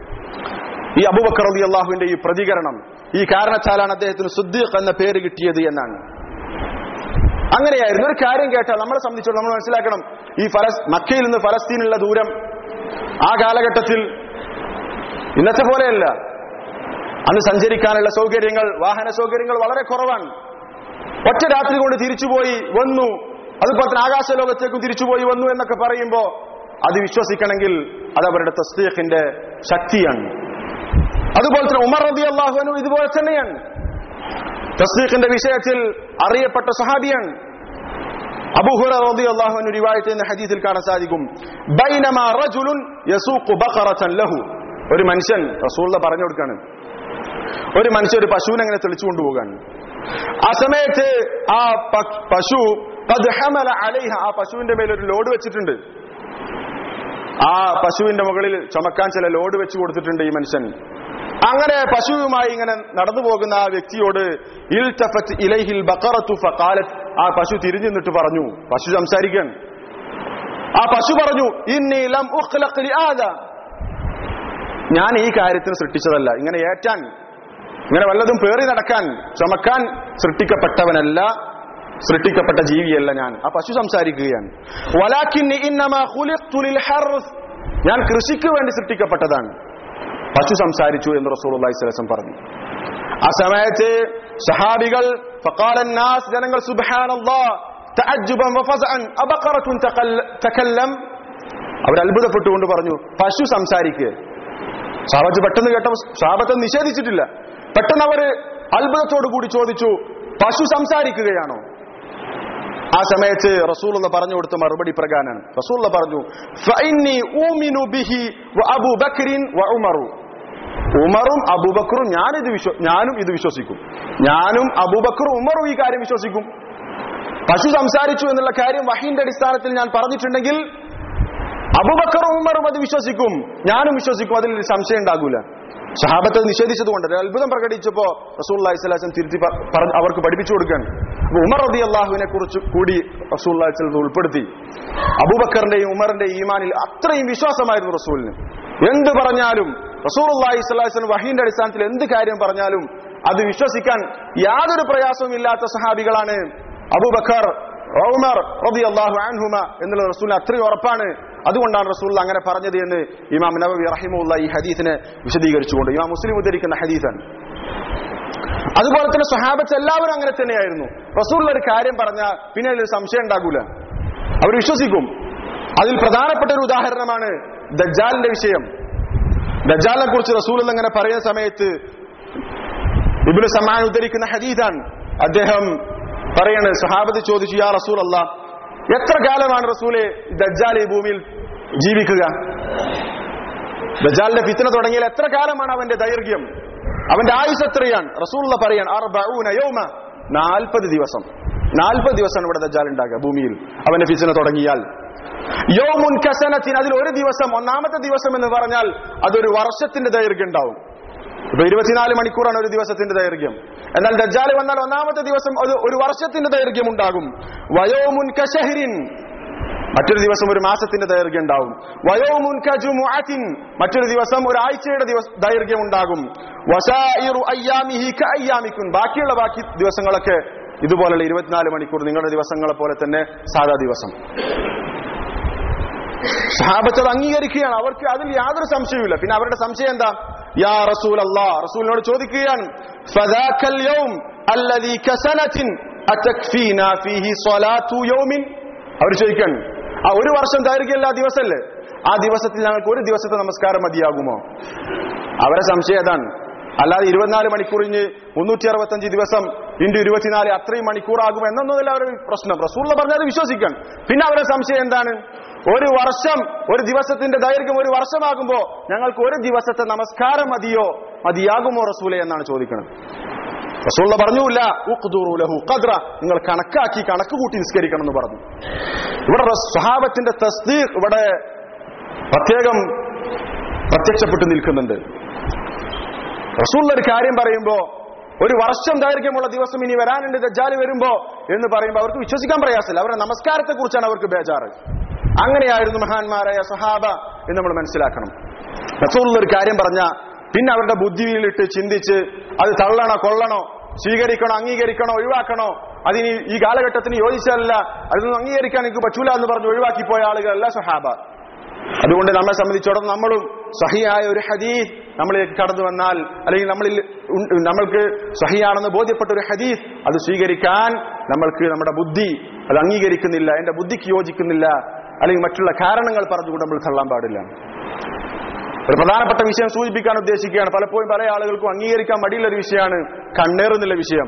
ഈ അബൂബക്കർ റളിയല്ലാഹുവിന്റെ ഈ പ്രതികരണം, ഈ കാരണത്താലാണ് അദ്ദേഹത്തിന് സിദ്ദീഖ് എന്ന പേര് കിട്ടിയത് എന്നാണ്. അങ്ങനെയായിരുന്നു. ഒരു കാര്യം കേട്ടാൽ നമ്മളെ സംബന്ധിച്ചോളം നമ്മൾ മനസ്സിലാക്കണം, ഈ ഫലസ് മക്കയിൽ നിന്ന് ഫലസ്തീനുള്ള ദൂരം ആ കാലഘട്ടത്തിൽ ഇന്നത്തെ പോലെയല്ല. അന്ന് സഞ്ചരിക്കാനുള്ള സൗകര്യങ്ങൾ, വാഹന സൗകര്യങ്ങൾ വളരെ കുറവാണ്. ഒറ്റ രാത്രി കൊണ്ട് തിരിച്ചുപോയി വന്നു, അതുപോലെ തന്നെ ആകാശ ലോകത്തേക്കും തിരിച്ചുപോയി വന്നു എന്നൊക്കെ പറയുമ്പോൾ അത് വിശ്വസിക്കണമെങ്കിൽ അത് അവരുടെ തസ്ദീഖിന്റെ ശക്തിയാണ്. അതുപോലെ തന്നെ ഉമർ റളിയല്ലാഹു അൻഹു ഇതുപോലെ തന്നെയാണ്. തസ്ദീഖിന്റെ വിഷയത്തിൽ അറിയപ്പെട്ട സഹാബിയാണ്. അബൂ ഹുറൈറ റളിയല്ലാഹു അൻഹു റിവായത്ത് ചെയ്യുന്ന ഹദീസിൽ കാണാൻ സാധിക്കും, ബൈനമാ റജുലുൻ യസൂഖു ബഖറതൻ ലഹു, ഒരു മനുഷ്യൻ, റസൂലുള്ളാഹി പറഞ്ഞു കൊടുക്കാണ്, ഒരു മനുഷ്യൻ ഒരു പശുവിനെ അങ്ങനെ തെളിച്ചു കൊണ്ടുപോകാണ്. ആ സമയത്ത് ആ പശു ഖദ് ഹമല അലൈഹ, ആ പശുവിന്റെ മേൽ ഒരു ലോഡ് വെച്ചിട്ടുണ്ട്. ആ പശുവിന്റെ മുകളിൽ ചുമക്കാൻ ചില ലോഡ് വെച്ച് കൊടുത്തിട്ടുണ്ട് ഈ മനുഷ്യൻ. അങ്ങനെ പശുവുമായി ഇങ്ങനെ നടന്നു പോകുന്ന ആ വ്യക്തിയോട് ഇൽതഫത് ഇലൈഹിൽ ബഖറതു ഫഖാലത്, ആ പശു തിരിഞ്ഞു നിന്നിട്ട് പറഞ്ഞു, പശു സംസാരിക്കാൻ, ആ പശു പറഞ്ഞു, ഇന്നി ലം ഉഖ്ലഖ ലിആദാ, ഞാൻ ഈ കാര്യത്തിന് സൃഷ്ടിച്ചതല്ല, ഇങ്ങനെ ഏറ്റാൻ, ഇങ്ങനെ വല്ലതും പേറി നടക്കാൻ, ചുമക്കാൻ സൃഷ്ടിക്കപ്പെട്ടവനല്ല, സൃഷ്ടിക്കപ്പെട്ട ജീവിയല്ല ഞാൻ. ആ പശു സംസാരിക്കുകയാണ്. വലാകിന്നി ഇന്നമാ ഖുലിഖ്തു ലിൽ ഹർസ്, ഞാൻ കൃഷിക്ക് വേണ്ടി സൃഷ്ടിക്കപ്പെട്ടതാണ്. പശു സംസാരിച്ചു എന്ന് റസൂലുള്ളാഹി സ്വല്ലല്ലാഹു അലൈഹി വസല്ലം പറഞ്ഞു. ആ സമയത്ത് സഹാബികൾ, ഫഖാല നാസ്, ജനങ്ങൾ, സുബ്ഹാനല്ലാഹ് തഅജ്ജുബൻ വഫസഅൻ അബഖറത്തുൻ തകല്ലം, അവർ അത്ഭുതപ്പെട്ടുകൊണ്ട് പറഞ്ഞു, പശു സംസാരിക്കുക. സഹാബത്ത് പെട്ടെന്ന് കേട്ട, സഹാബത്ത് നിഷേധിച്ചിട്ടില്ല, പെട്ടെന്ന് അവർ അത്ഭുതത്തോടു കൂടി ചോദിച്ചു, പശു സംസാരിക്കുകയാണോ? ആ സമയത്ത് റസൂലുള്ളാഹി പറഞ്ഞു കൊടുത്ത മറുപടി പ്രകാരമാണ്. റസൂലുള്ളാഹി പറഞ്ഞു, ഫഇന്നി ഊമിനു ബിഹി വഅബൂ ബക്രിൻ വഉമറു, ഉമറും അബൂബക്കറും ഞാനിത് വിശ്വ ഞാനും ഇത് വിശ്വസിക്കും, ഞാനും അബൂബക്കറും ഉമറും ഈ കാര്യം വിശ്വസിക്കും. പശു സംസാരിച്ചു എന്നുള്ള കാര്യം വഹീന്റെ അടിസ്ഥാനത്തിൽ ഞാൻ പറഞ്ഞിട്ടുണ്ടെങ്കിൽ അബൂബക്കറും ഉമറും അത് വിശ്വസിക്കും, ഞാനും വിശ്വസിക്കും, അതിൽ സംശയം ഉണ്ടാകൂല. സഹാബത്തെ നിഷേധിച്ചതുകൊണ്ട് അത്ഭുതം പ്രകടിച്ചപ്പോ റസൂലുള്ളാഹി സ്വല്ലല്ലാഹു അലൈഹി വസല്ലം തിരുത്തി അവർക്ക് പഠിപ്പിച്ചു കൊടുക്കാൻ. അപ്പൊ ഉമർ റളിയല്ലാഹുവിനെ കുറിച്ച് കൂടി റസൂലുള്ളാഹി സ്വല്ലല്ലാഹു അലൈഹി വസല്ലം ഉൾപ്പെടുത്തി. അബൂബക്കറിന്റെയും ഉമറിന്റെയും ഈമാനിൽ അത്രയും വിശ്വാസമായിരുന്നു റസൂലിന്. എന്ത് പറഞ്ഞാലും റസൂലുള്ളാഹി സ്വല്ലല്ലാഹു അലൈഹി വസല്ലം വഹീന്റെ അടിസ്ഥാനത്തിൽ എന്ത് കാര്യം പറഞ്ഞാലും അത് വിശ്വസിക്കാൻ യാതൊരു പ്രയാസവും ഇല്ലാത്ത സഹാബികളാണ് അബൂബക്കർ, ഉമർ റളിയല്ലാഹു അൻഹുമ എന്നുള്ള റസൂലിന് അത്രയും ഉറപ്പാണ്. അതുകൊണ്ടാണ് റസൂൽ അങ്ങനെ പറഞ്ഞത് എന്ന് ഇമാം നവവി റഹിമഹുല്ലാഹ് ഈ ഹദീസിനെ വിശദീകരിച്ചുകൊണ്ട് ഇമാം മുസ്ലിം ഉദ്ധരിക്കുന്ന ഹദീസാണ്. അതുപോലെ തന്നെ സ്വഹാബത്ത് എല്ലാവരും അങ്ങനെ തന്നെയായിരുന്നു. റസൂൽ ഒരു കാര്യം പറഞ്ഞാൽ പിന്നെ അതിലൊരു സംശയം ഉണ്ടാകൂല, അവർ വിശ്വസിക്കും. അതിൽ പ്രധാനപ്പെട്ട ഒരു ഉദാഹരണമാണ് ദജ്ജാലിന്റെ വിഷയം. ദജ്ജാലിനെ കുറിച്ച് റസൂൽ അങ്ങനെ പറയുന്ന സമയത്ത് ഇബ്നു സമാൻ ഉദ്ധരിക്കുന്ന ഹദീസാണ്. അദ്ദേഹം പറയാണ്, സ്വഹാബത്ത് ചോദിച്ചു, യാ റസൂൽ അല്ലാഹ്, എത്ര കാലമാണ് റസൂലെ ദജ്ജാൽ ഈ ഭൂമിയിൽ ജീവിക്കുക? ദജ്ജാലിന്റെ ഫിത്ന തുടങ്ങിയാൽ എത്ര കാലമാണ് അവന്റെ ദൈർഘ്യം, അവന്റെ ആയുസ് എത്രയാണ്? റസൂലുള്ള പറയാണ്, അർബഊന യൗമ, നാൽപ്പത് ദിവസം. നാൽപ്പത് ദിവസമാണ് ഇവിടെ ദജ്ജാൽ ഉണ്ടാകുക ഭൂമിയിൽ അവന്റെ ഫിത്ന തുടങ്ങിയാൽ. യൗമുൻ കസനത്തിൻ, അതിൽ ഒരു ദിവസം, ഒന്നാമത്തെ ദിവസം എന്ന് പറഞ്ഞാൽ അതൊരു വർഷത്തിന്റെ ദൈർഘ്യം ഉണ്ടാവും. ഇപ്പൊ ഇരുപത്തിനാല് മണിക്കൂറാണ് ഒരു ദിവസത്തിന്റെ ദൈർഘ്യം. എന്നാൽ ദജ്ജാൽ വന്നാൽ ഒന്നാമത്തെ ദിവസം അത് ഒരു വർഷത്തിന്റെ ദൈർഘ്യം ഉണ്ടാകും. വയോമുൻ കശഹ്രിൻ, മറ്റൊരു ദിവസം ഒരു മാസത്തിന്റെ ദൈർഘ്യം ഉണ്ടാകും. വയോമുൻ കജുമുഅത്തിൻ, മറ്റൊരു ദിവസം ഒരാഴ്ചയുടെ ദൈർഘ്യം ഉണ്ടാകും. വസായിറു അയ്യാമിഹി കഅയ്യാമികുൻ, ബാക്കിയുള്ള ബാക്കി ദിവസങ്ങളൊക്കെ ഇതുപോലുള്ള ഇരുപത്തിനാല് മണിക്കൂർ നിങ്ങളുടെ ദിവസങ്ങളെ പോലെ തന്നെ സാധാ ദിവസം. സഹാബത്ത് അത് അംഗീകരിക്കുകയാണ്, അവർക്ക് അതിൽ യാതൊരു സംശയവുമില്ല. പിന്നെ അവരുടെ സംശയം എന്താ? യാ റസൂൽ അല്ലാഹ്, റസൂലിനോട് ചോദിക്കുകയാണ്, ഫദാകൽ യൗം അല്ലദീ കസനത്തിൻ അതക്ഫീനാ ഫീഹി സ്വലാത്തു യൗമിൻ. അവർ ചോദിക്കാൻ, ആ ഒരു വർഷം ദൈർഘ്യമുള്ള ആ ദിവസമല്ലേ, ആ ദിവസത്തിൽ ഞങ്ങൾക്ക് ഒരു ദിവസത്തെ നമസ്കാരം മതിയാകുമോ? അവരെ സംശയം അതാണ്. അല്ലാതെ ഇരുപത്തിനാല് മണിക്കൂറിന് മുന്നൂറ്റി അറുപത്തഞ്ച് ദിവസം ഇൻറ്റു ഇരുപത്തിനാല് അത്രയും മണിക്കൂറാകും എന്നൊന്നുമില്ല അവരുടെ പ്രശ്നം. റസൂൽ പറഞ്ഞത് വിശ്വസിക്കാൻ. പിന്നെ അവരുടെ സംശയം എന്താണ്? ഒരു വർഷം, ഒരു ദിവസത്തിന്റെ ദൈർഘ്യം ഒരു വർഷമാകുമ്പോ ഞങ്ങൾക്ക് ഒരു ദിവസത്തെ നമസ്കാരം മതിയോ, മതിയാകുമോ റസൂലെ എന്നാണ് ചോദിക്കുന്നത്. റസൂൽ പറഞ്ഞൂല്ല, ഉഖ്ദുറു ലഹു ഖദ്റ, നിങ്ങൾ കണക്കാക്കി കണക്ക് കൂട്ടി നിസ്കരിക്കണം എന്ന് പറഞ്ഞു. ഇവിടെ സ്വഹാബത്തിന്റെ തസ്ദീഖ് ഇവിടെ പ്രത്യേകം പ്രത്യക്ഷപ്പെട്ടു നിൽക്കുന്നുണ്ട്. റസൂൽ ഒരു കാര്യം പറയുമ്പോ, ഒരു വർഷം ദൈർഘ്യമുള്ള ദിവസം ഇനി വരാനുണ്ട് ദജ്ജാൽ വരുമ്പോ എന്ന് പറയുമ്പോൾ അവർക്ക് വിശ്വസിക്കാൻ പ്രയാസമില്ല. അവരുടെ നമസ്കാരത്തെ കുറിച്ചാണ് അവർക്ക് ബേജാറ്. അങ്ങനെയായിരുന്നു മഹാന്മാരായ സഹാബ എന്ന് നമ്മൾ മനസ്സിലാക്കണം. റസൂൽ ഒരു കാര്യം പറഞ്ഞ പിന്നെ അവരുടെ ബുദ്ധിയിലിട്ട് ചിന്തിച്ച് അത് തള്ളണോ കൊള്ളണോ, സ്വീകരിക്കണോ അംഗീകരിക്കണോ ഒഴിവാക്കണോ, അതിന് ഈ കാലഘട്ടത്തിന് യോജിച്ചല്ല, അതൊന്നും അംഗീകരിക്കാൻ എനിക്ക് പറ്റൂല എന്ന് പറഞ്ഞ് ഒഴിവാക്കി പോയ ആളുകളല്ല സഹാബ. അതുകൊണ്ട് നമ്മെ സംബന്ധിച്ചിടത്തോളം നമ്മളും സഹിയായ ഒരു ഹദീസ് നമ്മളിലേക്ക് കടന്നു വന്നാൽ, അല്ലെങ്കിൽ നമ്മളിൽ നമ്മൾക്ക് സഹിയാണെന്ന് ബോധ്യപ്പെട്ട ഒരു ഹദീസ് അത് സ്വീകരിക്കാൻ നമ്മൾക്ക് നമ്മുടെ ബുദ്ധി അത് അംഗീകരിക്കുന്നില്ല, എന്റെ ബുദ്ധിക്ക് യോജിക്കുന്നില്ല, അല്ലെങ്കിൽ മറ്റുള്ള കാരണങ്ങൾ പറഞ്ഞുകൊണ്ട് നമ്മൾ തള്ളാൻ പാടില്ല. ഒരു പ്രധാനപ്പെട്ട വിഷയം സൂചിപ്പിക്കാൻ ഉദ്ദേശിക്കുകയാണ്. പലപ്പോഴും പല ആളുകൾക്കും അംഗീകരിക്കാൻ മടിയുള്ള ഒരു വിഷയമാണ് കണ്ണേറുന്നുള്ള വിഷയം.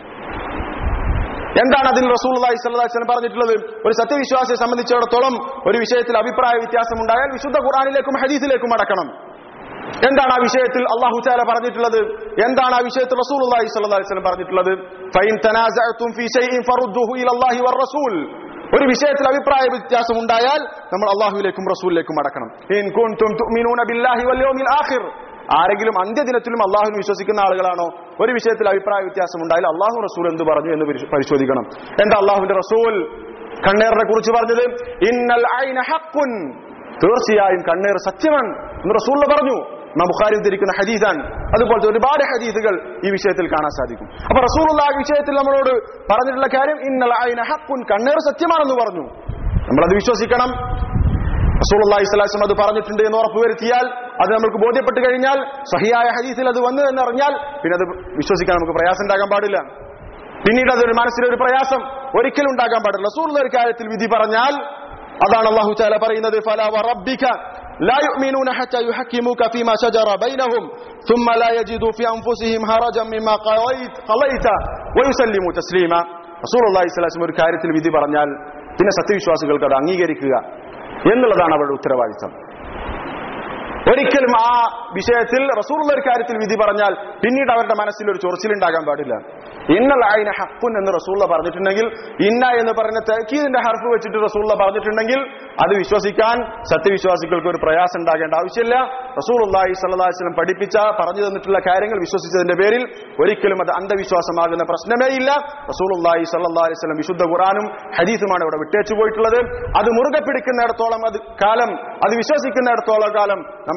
എന്താണ് അതിൽ റസൂലുള്ളാഹി സ്വല്ലല്ലാഹു അലൈഹി വസല്ലം പറഞ്ഞിട്ടുള്ളത്? ഒരു സത്യവിശ്വാസിയെ സംബന്ധിച്ചിടത്തോളം ഒരു വിഷയത്തിൽ അഭിപ്രായ വ്യത്യാസം ഉണ്ടായാൽ വിശുദ്ധ ഖുർആനിലേക്കും ഹദീസിലേക്കും മടക്കണം. എന്താണ് ആ വിഷയത്തിൽ അല്ലാഹു തആല പറഞ്ഞിട്ടുള്ളത്? എന്താണ് ആ വിഷയത്തിൽ റസൂലുള്ളാഹി സ്വല്ലല്ലാഹു അലൈഹി വസല്ലം പറഞ്ഞിട്ടുള്ളത്? ഫൈൻ തനാസഅതും ഫീ ശൈഇൻ ഫറുദ്ദുഹു ഇലല്ലാഹി വറസൂൽ. ഒരു വിഷയത്തിൽ അഭിപ്രായ വ്യത്യാസം ഉണ്ടായാൽ നമ്മൾ അല്ലാഹുവിലേക്കും റസൂലിലേക്കും മടക്കണം. ഇൻ കുൻതും തുഅ്മിനൂന ബില്ലാഹി വൽ യൗമിൽ ആഖിർ. ആരെങ്കിലും അന്ത്യദിനത്തിലും അള്ളാഹുവിനെ വിശ്വസിക്കുന്ന ആളുകളാണോ? ഒരു വിഷയത്തിൽ അഭിപ്രായ വ്യത്യാസം ഉണ്ടായാൽ അള്ളാഹു റസൂൽ എന്ത് പറഞ്ഞു എന്ന് പരിശോധിക്കണം. എന്താ അള്ളാഹുവിന്റെ റസൂൽ കണ്ണേറിനെ കുറിച്ച് പറഞ്ഞത്? ഇന്നൽ ഐന ഹഖ്ഖുൻ, തീർച്ചയായും കണ്ണേർ സത്യമാണ് എന്ന് റസൂൽ പറഞ്ഞു. ഇമാം ബുഖാരി ഉദ്ധരിക്കുന്ന ഹദീസാണ്. അതുപോലത്തെ ഒരുപാട് ഹദീസുകൾ ഈ വിഷയത്തിൽ കാണാൻ സാധിക്കും. അപ്പൊ റസൂലുള്ളാഹി ആ വിഷയത്തിൽ നമ്മളോട് പറഞ്ഞിട്ടുള്ള കാര്യം ഇന്നൽ ഐന ഹഖ്ഖുൻ, കണ്ണേർ സത്യമാണെന്ന് പറഞ്ഞു. നമ്മളത് വിശ്വസിക്കണം. റസൂലുള്ളാഹി സ്വല്ലല്ലാഹു അലൈഹി വസല്ലം അത് പറഞ്ഞിട്ടുണ്ട് എന്ന് ഉറപ്പുവരുത്തിയാൽ, അത് നമുക്ക് ബോധ്യപ്പെട്ട് കഴിഞ്ഞാൽ, സഹിയായ ഹദീസിൽ അത് വന്നു എന്നറിഞ്ഞാൽ പിന്നെ അത് വിശ്വസിക്കാൻ നമുക്ക് പ്രയാസം ഉണ്ടാകാൻ പാടില്ല. പിന്നീട് അതൊരു മനസ്സിലൊരു പ്രയാസം ഒരിക്കലും ഉണ്ടാകാൻ പാടില്ല. റസൂലുള്ള ഒരു കാര്യത്തിൽ വിധി പറഞ്ഞാൽ അതാണ് അല്ലാഹു തആല പറയുന്നത്, ഫലാ വറബ്ബിക ലാ യുഅ്മിനൂന ഹത്താ യുഹക്കിമൂക ഫീമാ ശജറ ബൈനഹും ثم لا يجدوا في انفسهم حرجا مما قضيت ويسلموا تسليما. റസൂലുള്ളാഹി സ്വല്ലല്ലാഹു അലൈഹി വസല്ലം ഒരു കാര്യത്തിൽ വിധി പറഞ്ഞാൽ പിന്നെ സത്യവിശ്വാസികൾക്ക് അത് അംഗീകരിക്കുക എന്നുള്ളതാണ് അവരുടെ ഉത്തരവാദിത്തം. ഒരിക്കലും ആ വിഷയത്തിൽ റസൂലുള്ള ഒരു കാര്യത്തിൽ വിധി പറഞ്ഞാൽ പിന്നീട് അവരുടെ മനസ്സിൽ ഒരു ചൊറിച്ചിലുണ്ടാകാൻ പാടില്ല. ഇന്നൽ ഐന ഹഖ്ഖുൻ എന്ന് റസൂലുള്ള പറഞ്ഞിട്ടുണ്ടെങ്കിൽ, ഇന്ന എന്ന് പറയുന്ന തഅക്കീദിന്റെ ഹർഫ് വെച്ചിട്ട് റസൂലുള്ള പറഞ്ഞിട്ടുണ്ടെങ്കിൽ അത് വിശ്വസിക്കാൻ സത്യവിശ്വാസികൾക്ക് ഒരു പ്രയാസം ഉണ്ടാകേണ്ട ആവശ്യമില്ല. റസൂലുള്ളാഹി സ്വല്ലല്ലാഹു അലൈഹി വസല്ലം പഠിപ്പിച്ച പറഞ്ഞു തന്നിട്ടുള്ള കാര്യങ്ങൾ വിശ്വസിച്ചതിന്റെ പേരിൽ ഒരിക്കലും അത് അന്ധവിശ്വാസമാകുന്ന പ്രശ്നമേ ഇല്ല. റസൂലുള്ളാഹി സ്വല്ലല്ലാഹു അലൈഹി വസല്ലം വിശുദ്ധ ഖുർആനും ഹദീസുമാണ് ഇവിടെ വിട്ടേച്ചു പോയിട്ടുള്ളത്. അത് മുറുകെ പിടിക്കുന്നിടത്തോളം അത് കാലം, അത് വിശ്വസിക്കുന്നിടത്തോളം കാലം നമ്മൾ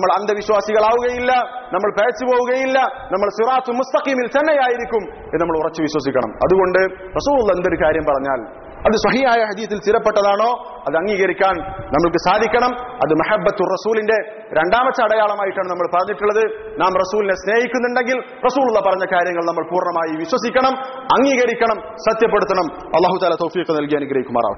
നമ്മൾ അന്ധവിശ്വാസികളാവുകയില്ല, നമ്മൾ പേച്ചു പോവുകയില്ല, നമ്മൾ സിറാത്തുൽ മുസ്തഖീമിൽ തന്നെയായിരിക്കും എന്ന് നമ്മൾ ഉറച്ചു വിശ്വസിക്കണം. അതുകൊണ്ട് റസൂലുള്ളാഹി എന്തൊരു കാര്യം പറഞ്ഞാൽ അത് സ്വഹീഹായ ഹദീസിൽ സ്ഥിരപ്പെട്ടതാണോ അത് അംഗീകരിക്കാൻ നമുക്ക് സാധിക്കണം. അത് മഹബ്ബത്തുർ റസൂലിന്റെ രണ്ടാമത്തെ അടയാളമായിട്ടാണ് നമ്മൾ പറഞ്ഞിട്ടുള്ളത്. നാം റസൂലിനെ സ്നേഹിക്കുന്നുണ്ടെങ്കിൽ റസൂലുള്ള പറഞ്ഞ കാര്യങ്ങൾ നമ്മൾ പൂർണ്ണമായി വിശ്വസിക്കണം, അംഗീകരിക്കണം, സത്യപ്പെടുത്തണം. അല്ലാഹു തആല തൗഫീഖ് നൽകി അനുഗ്രഹിക്കുമാറാവട്ടെ.